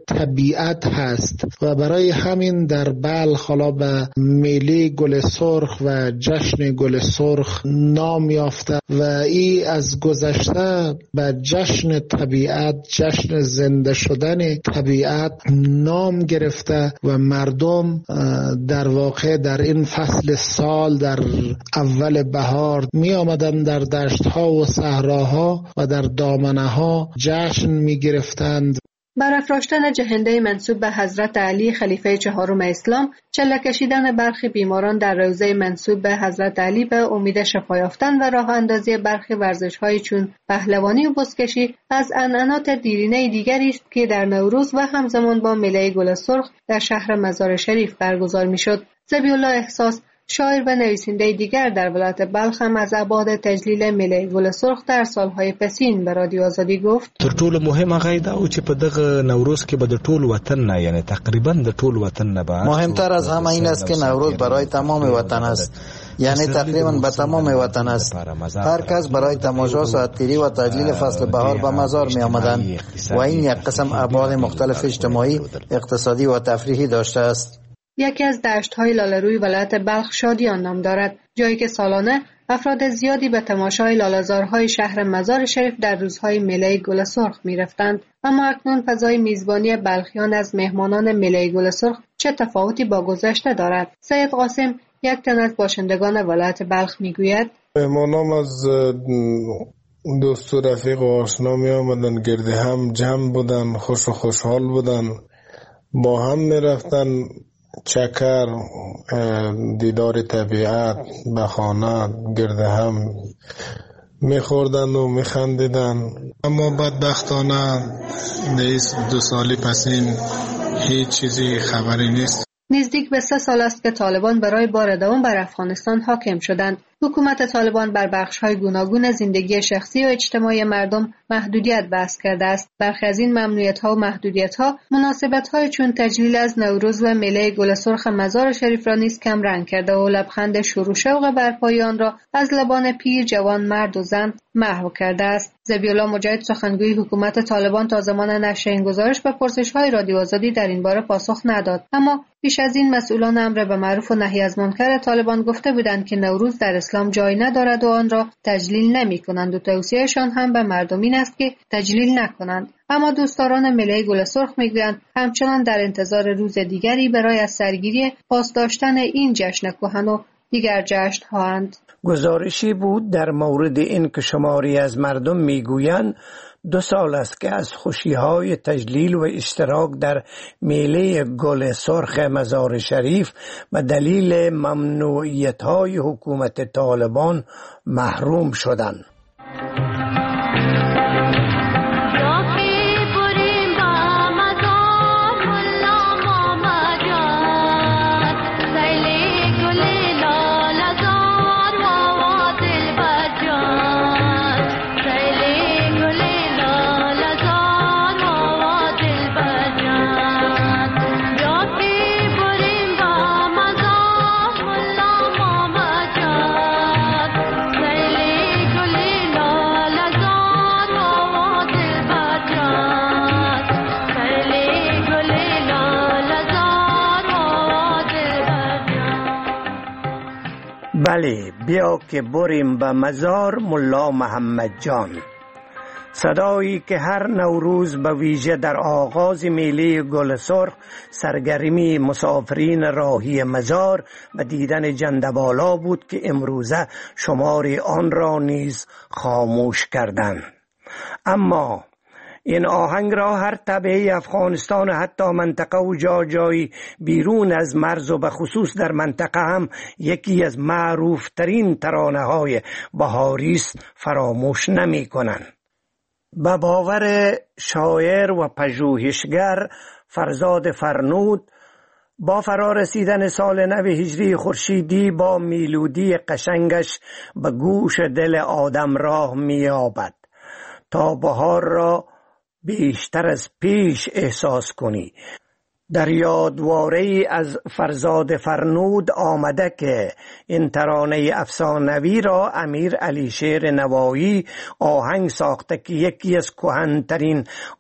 طبیعت هست و برای همین در بلخ حالا به میله گل سرخ و جشن گل سرخ نام یافته و ای از گذشته به جشن طبیعت، جشن زنده شدن طبیعت نام گرفته و مردم در واقع در این فصل سال در اول بهار می آمدن در دشت‌ها و صحراها و در دامنه‌ها جشن می‌گرفتند. برافراشتن جهنده منسوب به حضرت علی خلیفه چهارم اسلام، چله کشیدن برخی بیماران در روضه منسوب به حضرت علی به امید شفا یافتن و راه اندازی برخی ورزش‌های چون پهلوانی و بزکشی از عنعنات دیرینه دیگری است که در نوروز و همزمان با میله گل سرخ در شهر مزار شریف برگزار می‌شد. ذبیح الله احساس، شاعر و نویسنده دیگر در ولایت بلخ هم از ابعاد تجلیل میله گل سرخ در سالهای پسین به رادیو آزادی گفت: تر ټولو مهمه غیدا او چې په دغه نوروز کې به د ټول وطن نه، یعنی تقریبا د ټول وطن نه، مهمتر از همه این است که نوروز برای تمام وطن است، یعنی تقریبا به تمام وطن است. هر کس برای تماشا ساعتگیری و تجلیل فصل بهار به مزار می آمدند و این یک قسم ابعاد مختلف اجتماعی، اقتصادی و تفریحی داشته است. یکی از دشت‌های لاله‌روی ولایت بلخ شادیان نام دارد، جایی که سالانه افراد زیادی به تماشای لاله‌زارهای شهر مزار شریف در روزهای میله گل سرخ می‌رفتند. اما اکنون فضای میزبانی بلخیان از مهمانان میله گل سرخ چه تفاوتی با گذشته دارد؟ سید قاسم، یک تن از باشندگان ولایت بلخ می‌گوید: مهمانان از دوست و رفیق و آشنا می آمدن، گرد هم جمع بودن، خوش و خوشحال بودن، با هم می‌رفتن چکر، دیدار طبیعت، بخانه، گرد هم میخوردن و میخندیدن. اما بدبختانه نیست دو سالی پسین هیچ چیزی خبری نیست. نزدیک به سه سال است که طالبان برای بار دوم بر افغانستان حاکم شدند. حکومت طالبان بر بخش‌های گوناگون زندگی شخصی و اجتماعی مردم محدودیت وضع کرده است. برخی از این ممنوعیت‌ها و محدودیت‌ها مناسبت‌های چون تجلیل از نوروز و میله گل سرخ مزار شریف را نیز کم رنگ کرده و لبخند شور و شوق برپایی آن را از لبان پیر، جوان، مرد و زن محو کرده است. ذبیح الله مجاهد، سخنگوی حکومت طالبان، تا زمان نشر این گزارش به پرسش‌های رادیو آزادی در این باره پاسخ نداد. اما پیش از این مسئولان امر به معروف و نهی از منکر طالبان گفته بودند که نوروز در اسلام جای ندارد و آن را تجلیل نمی کنند و توصیهشان هم به مردم این است که تجلیل نکنند. اما دوستداران میله گل سرخ میگویند همچنان در انتظار روز دیگری برای از سرگیری پاس داشتن این جشن کهن و دیگر جشن هاند. گزارشی بود در مورد این که شماری از مردم میگویند دو سال است که از خوشی‌های تجلیل و اشتراک در میله گل سرخ مزار شریف به دلیل ممنوعیت‌های حکومت طالبان محروم شدند. بله بیا که بریم به مزار ملا محمد جان. صدایی که هر نوروز به ویژه در آغاز میله گل سرخ سرگرمی مسافرین راهی مزار به دیدن جندبالا بود که امروزه شماری آن را نیز خاموش کردند. اما این آهنگ را هر طبعه افغانستان و حتی منطقه و جا جایی بیرون از مرز و به خصوص در منطقه هم یکی از معروف ترین ترانه های بهاری است فراموش نمی کنند. به باور شاعر و پژوهشگر فرزاد فرنود با فرارسیدن سال نو هجری خورشیدی با میلودی قشنگش به گوش دل آدم راه می‌یابد تا بهار را بیشتر از پیش احساس کنی. در یادواره از فرزاد فرنود آمده که این ترانه افسانوی را امیر علی شیر نوایی آهنگ ساخته که یکی از کهن‌ترین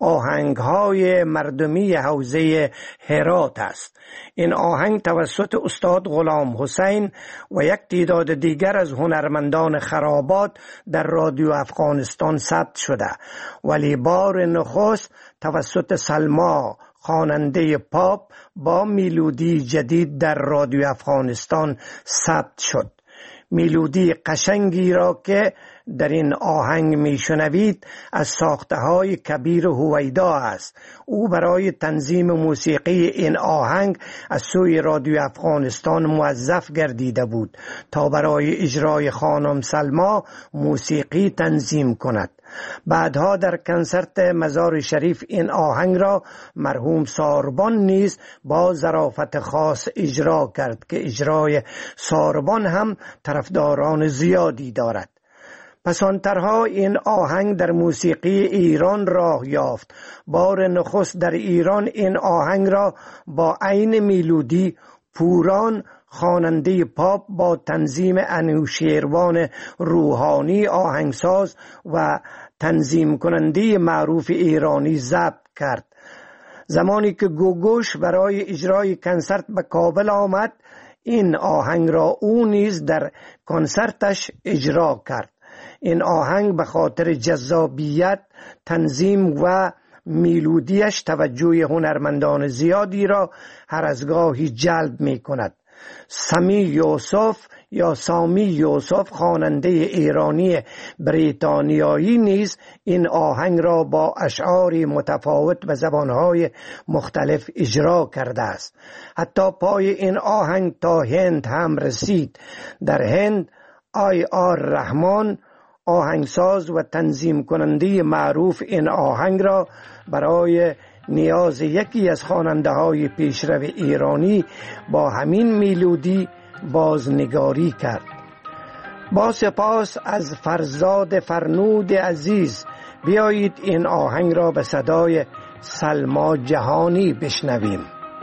آهنگ‌های مردمی حوزه هرات است. این آهنگ توسط استاد غلام حسین و یک تعداد دیگر از هنرمندان خرابات در رادیو افغانستان ثبت شده، ولی بار نخست توسط سلما خواننده پاپ با میلودی جدید در رادیو افغانستان ثبت شد. میلودی قشنگی را که در این آهنگ میشنوید از ساخته های کبیر هویدا است. او برای تنظیم موسیقی این آهنگ از سوی رادیو افغانستان موظف گردیده بود تا برای اجرای خانم سلما موسیقی تنظیم کند. بعدها در کنسرت مزار شریف این آهنگ را مرحوم ساربان نیز با ظرافت خاص اجرا کرد که اجرای ساربان هم طرفداران زیادی دارد. پسانترها این آهنگ در موسیقی ایران راه یافت. بار نخست در ایران این آهنگ را با عین میلودی پوران خواننده پاپ با تنظیم انوشیروان روحانی آهنگساز و تنظیم کننده معروف ایرانی ضبط کرد. زمانی که گوگوش برای اجرای کنسرت به کابل آمد این آهنگ را او نیز در کنسرتش اجرا کرد. این آهنگ به خاطر جذابیت، تنظیم و میلودیش توجه هنرمندان زیادی را هر از گاهی جلب می کند. سمی یوسف یا سامی یوسف خواننده ایرانی بریتانیایی نیز این آهنگ را با اشعاری متفاوت به زبانهای مختلف اجرا کرده است. حتی پای این آهنگ تا هند هم رسید. در هند آی آر رحمان آهنگساز و تنظیم کننده معروف این آهنگ را برای نیاز یکی از خواننده های پیشرو ایرانی با همین میلودی بازنگاری کرد. با سپاس از فرزاد فرنود عزیز بیایید این آهنگ را به صدای سلما جهانی بشنویم.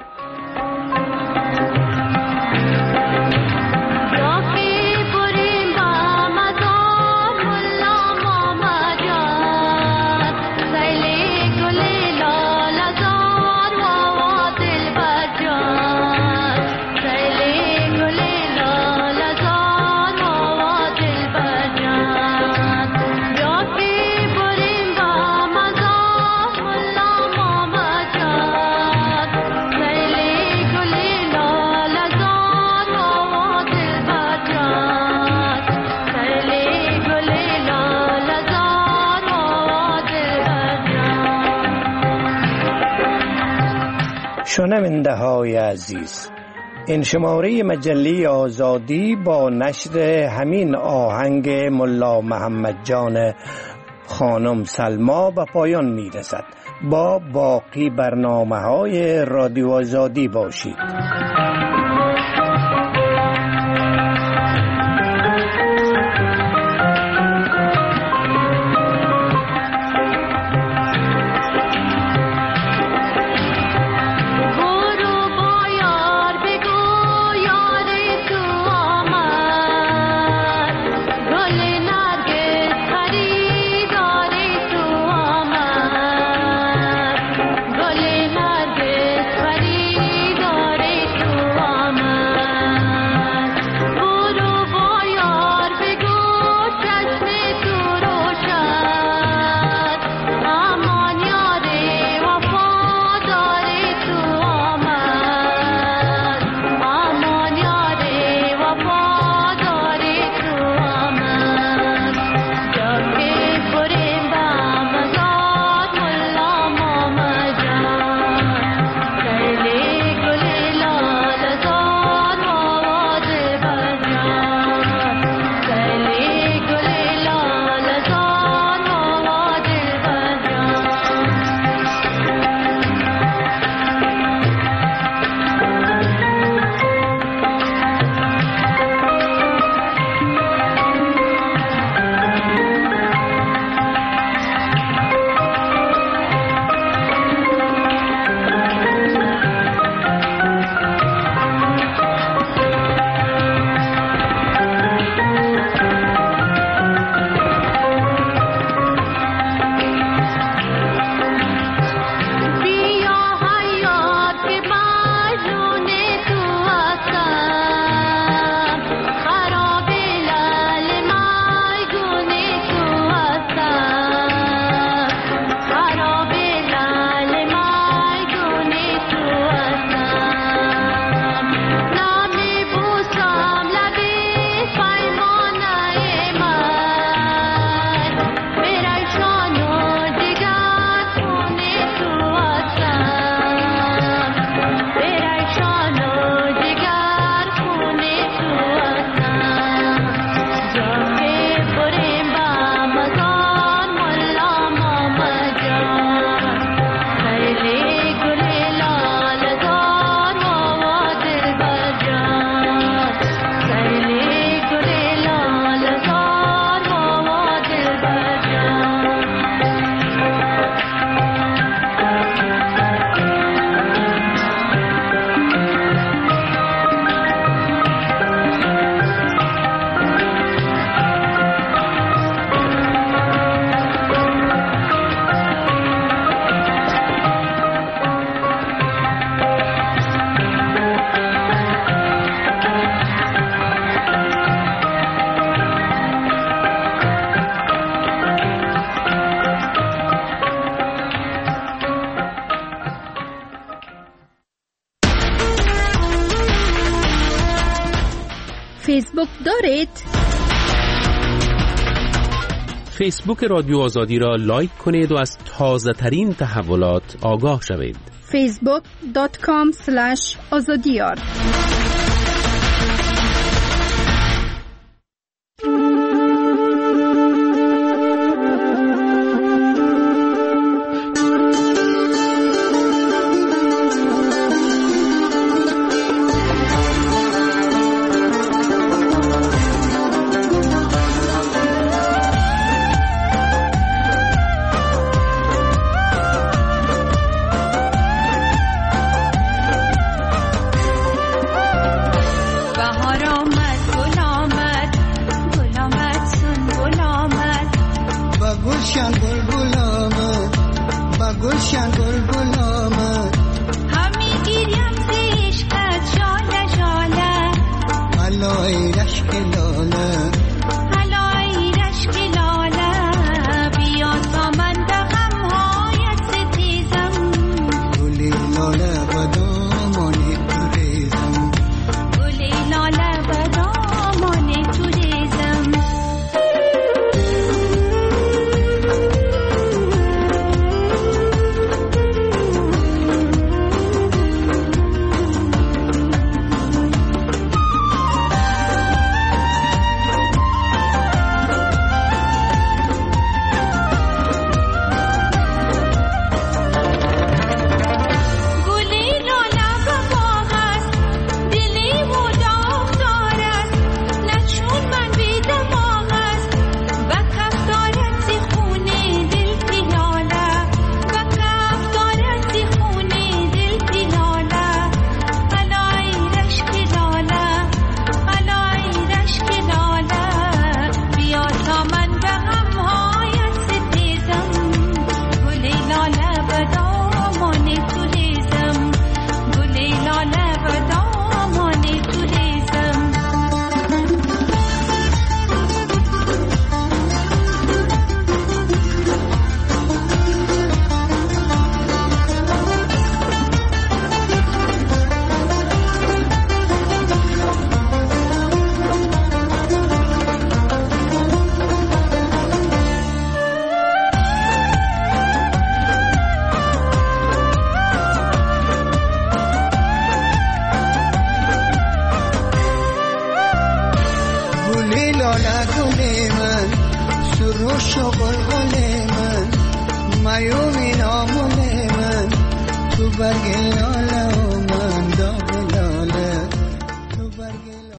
شنونده های عزیز، این شماره مجله آزادی با نشر همین آهنگ ملا محمد جان خانم سلما به پایان می رسد. با باقی برنامه های رادیو آزادی باشید. Dore فیسبوک دارید؟ فیسبوک رادیو آزادی را لایک کنید و از تازه ترین تحولات آگاه شوید. فیسبوک دات کام اسلش آزادیار. سروش و غلغل من میومی نامون من تو برگ لاله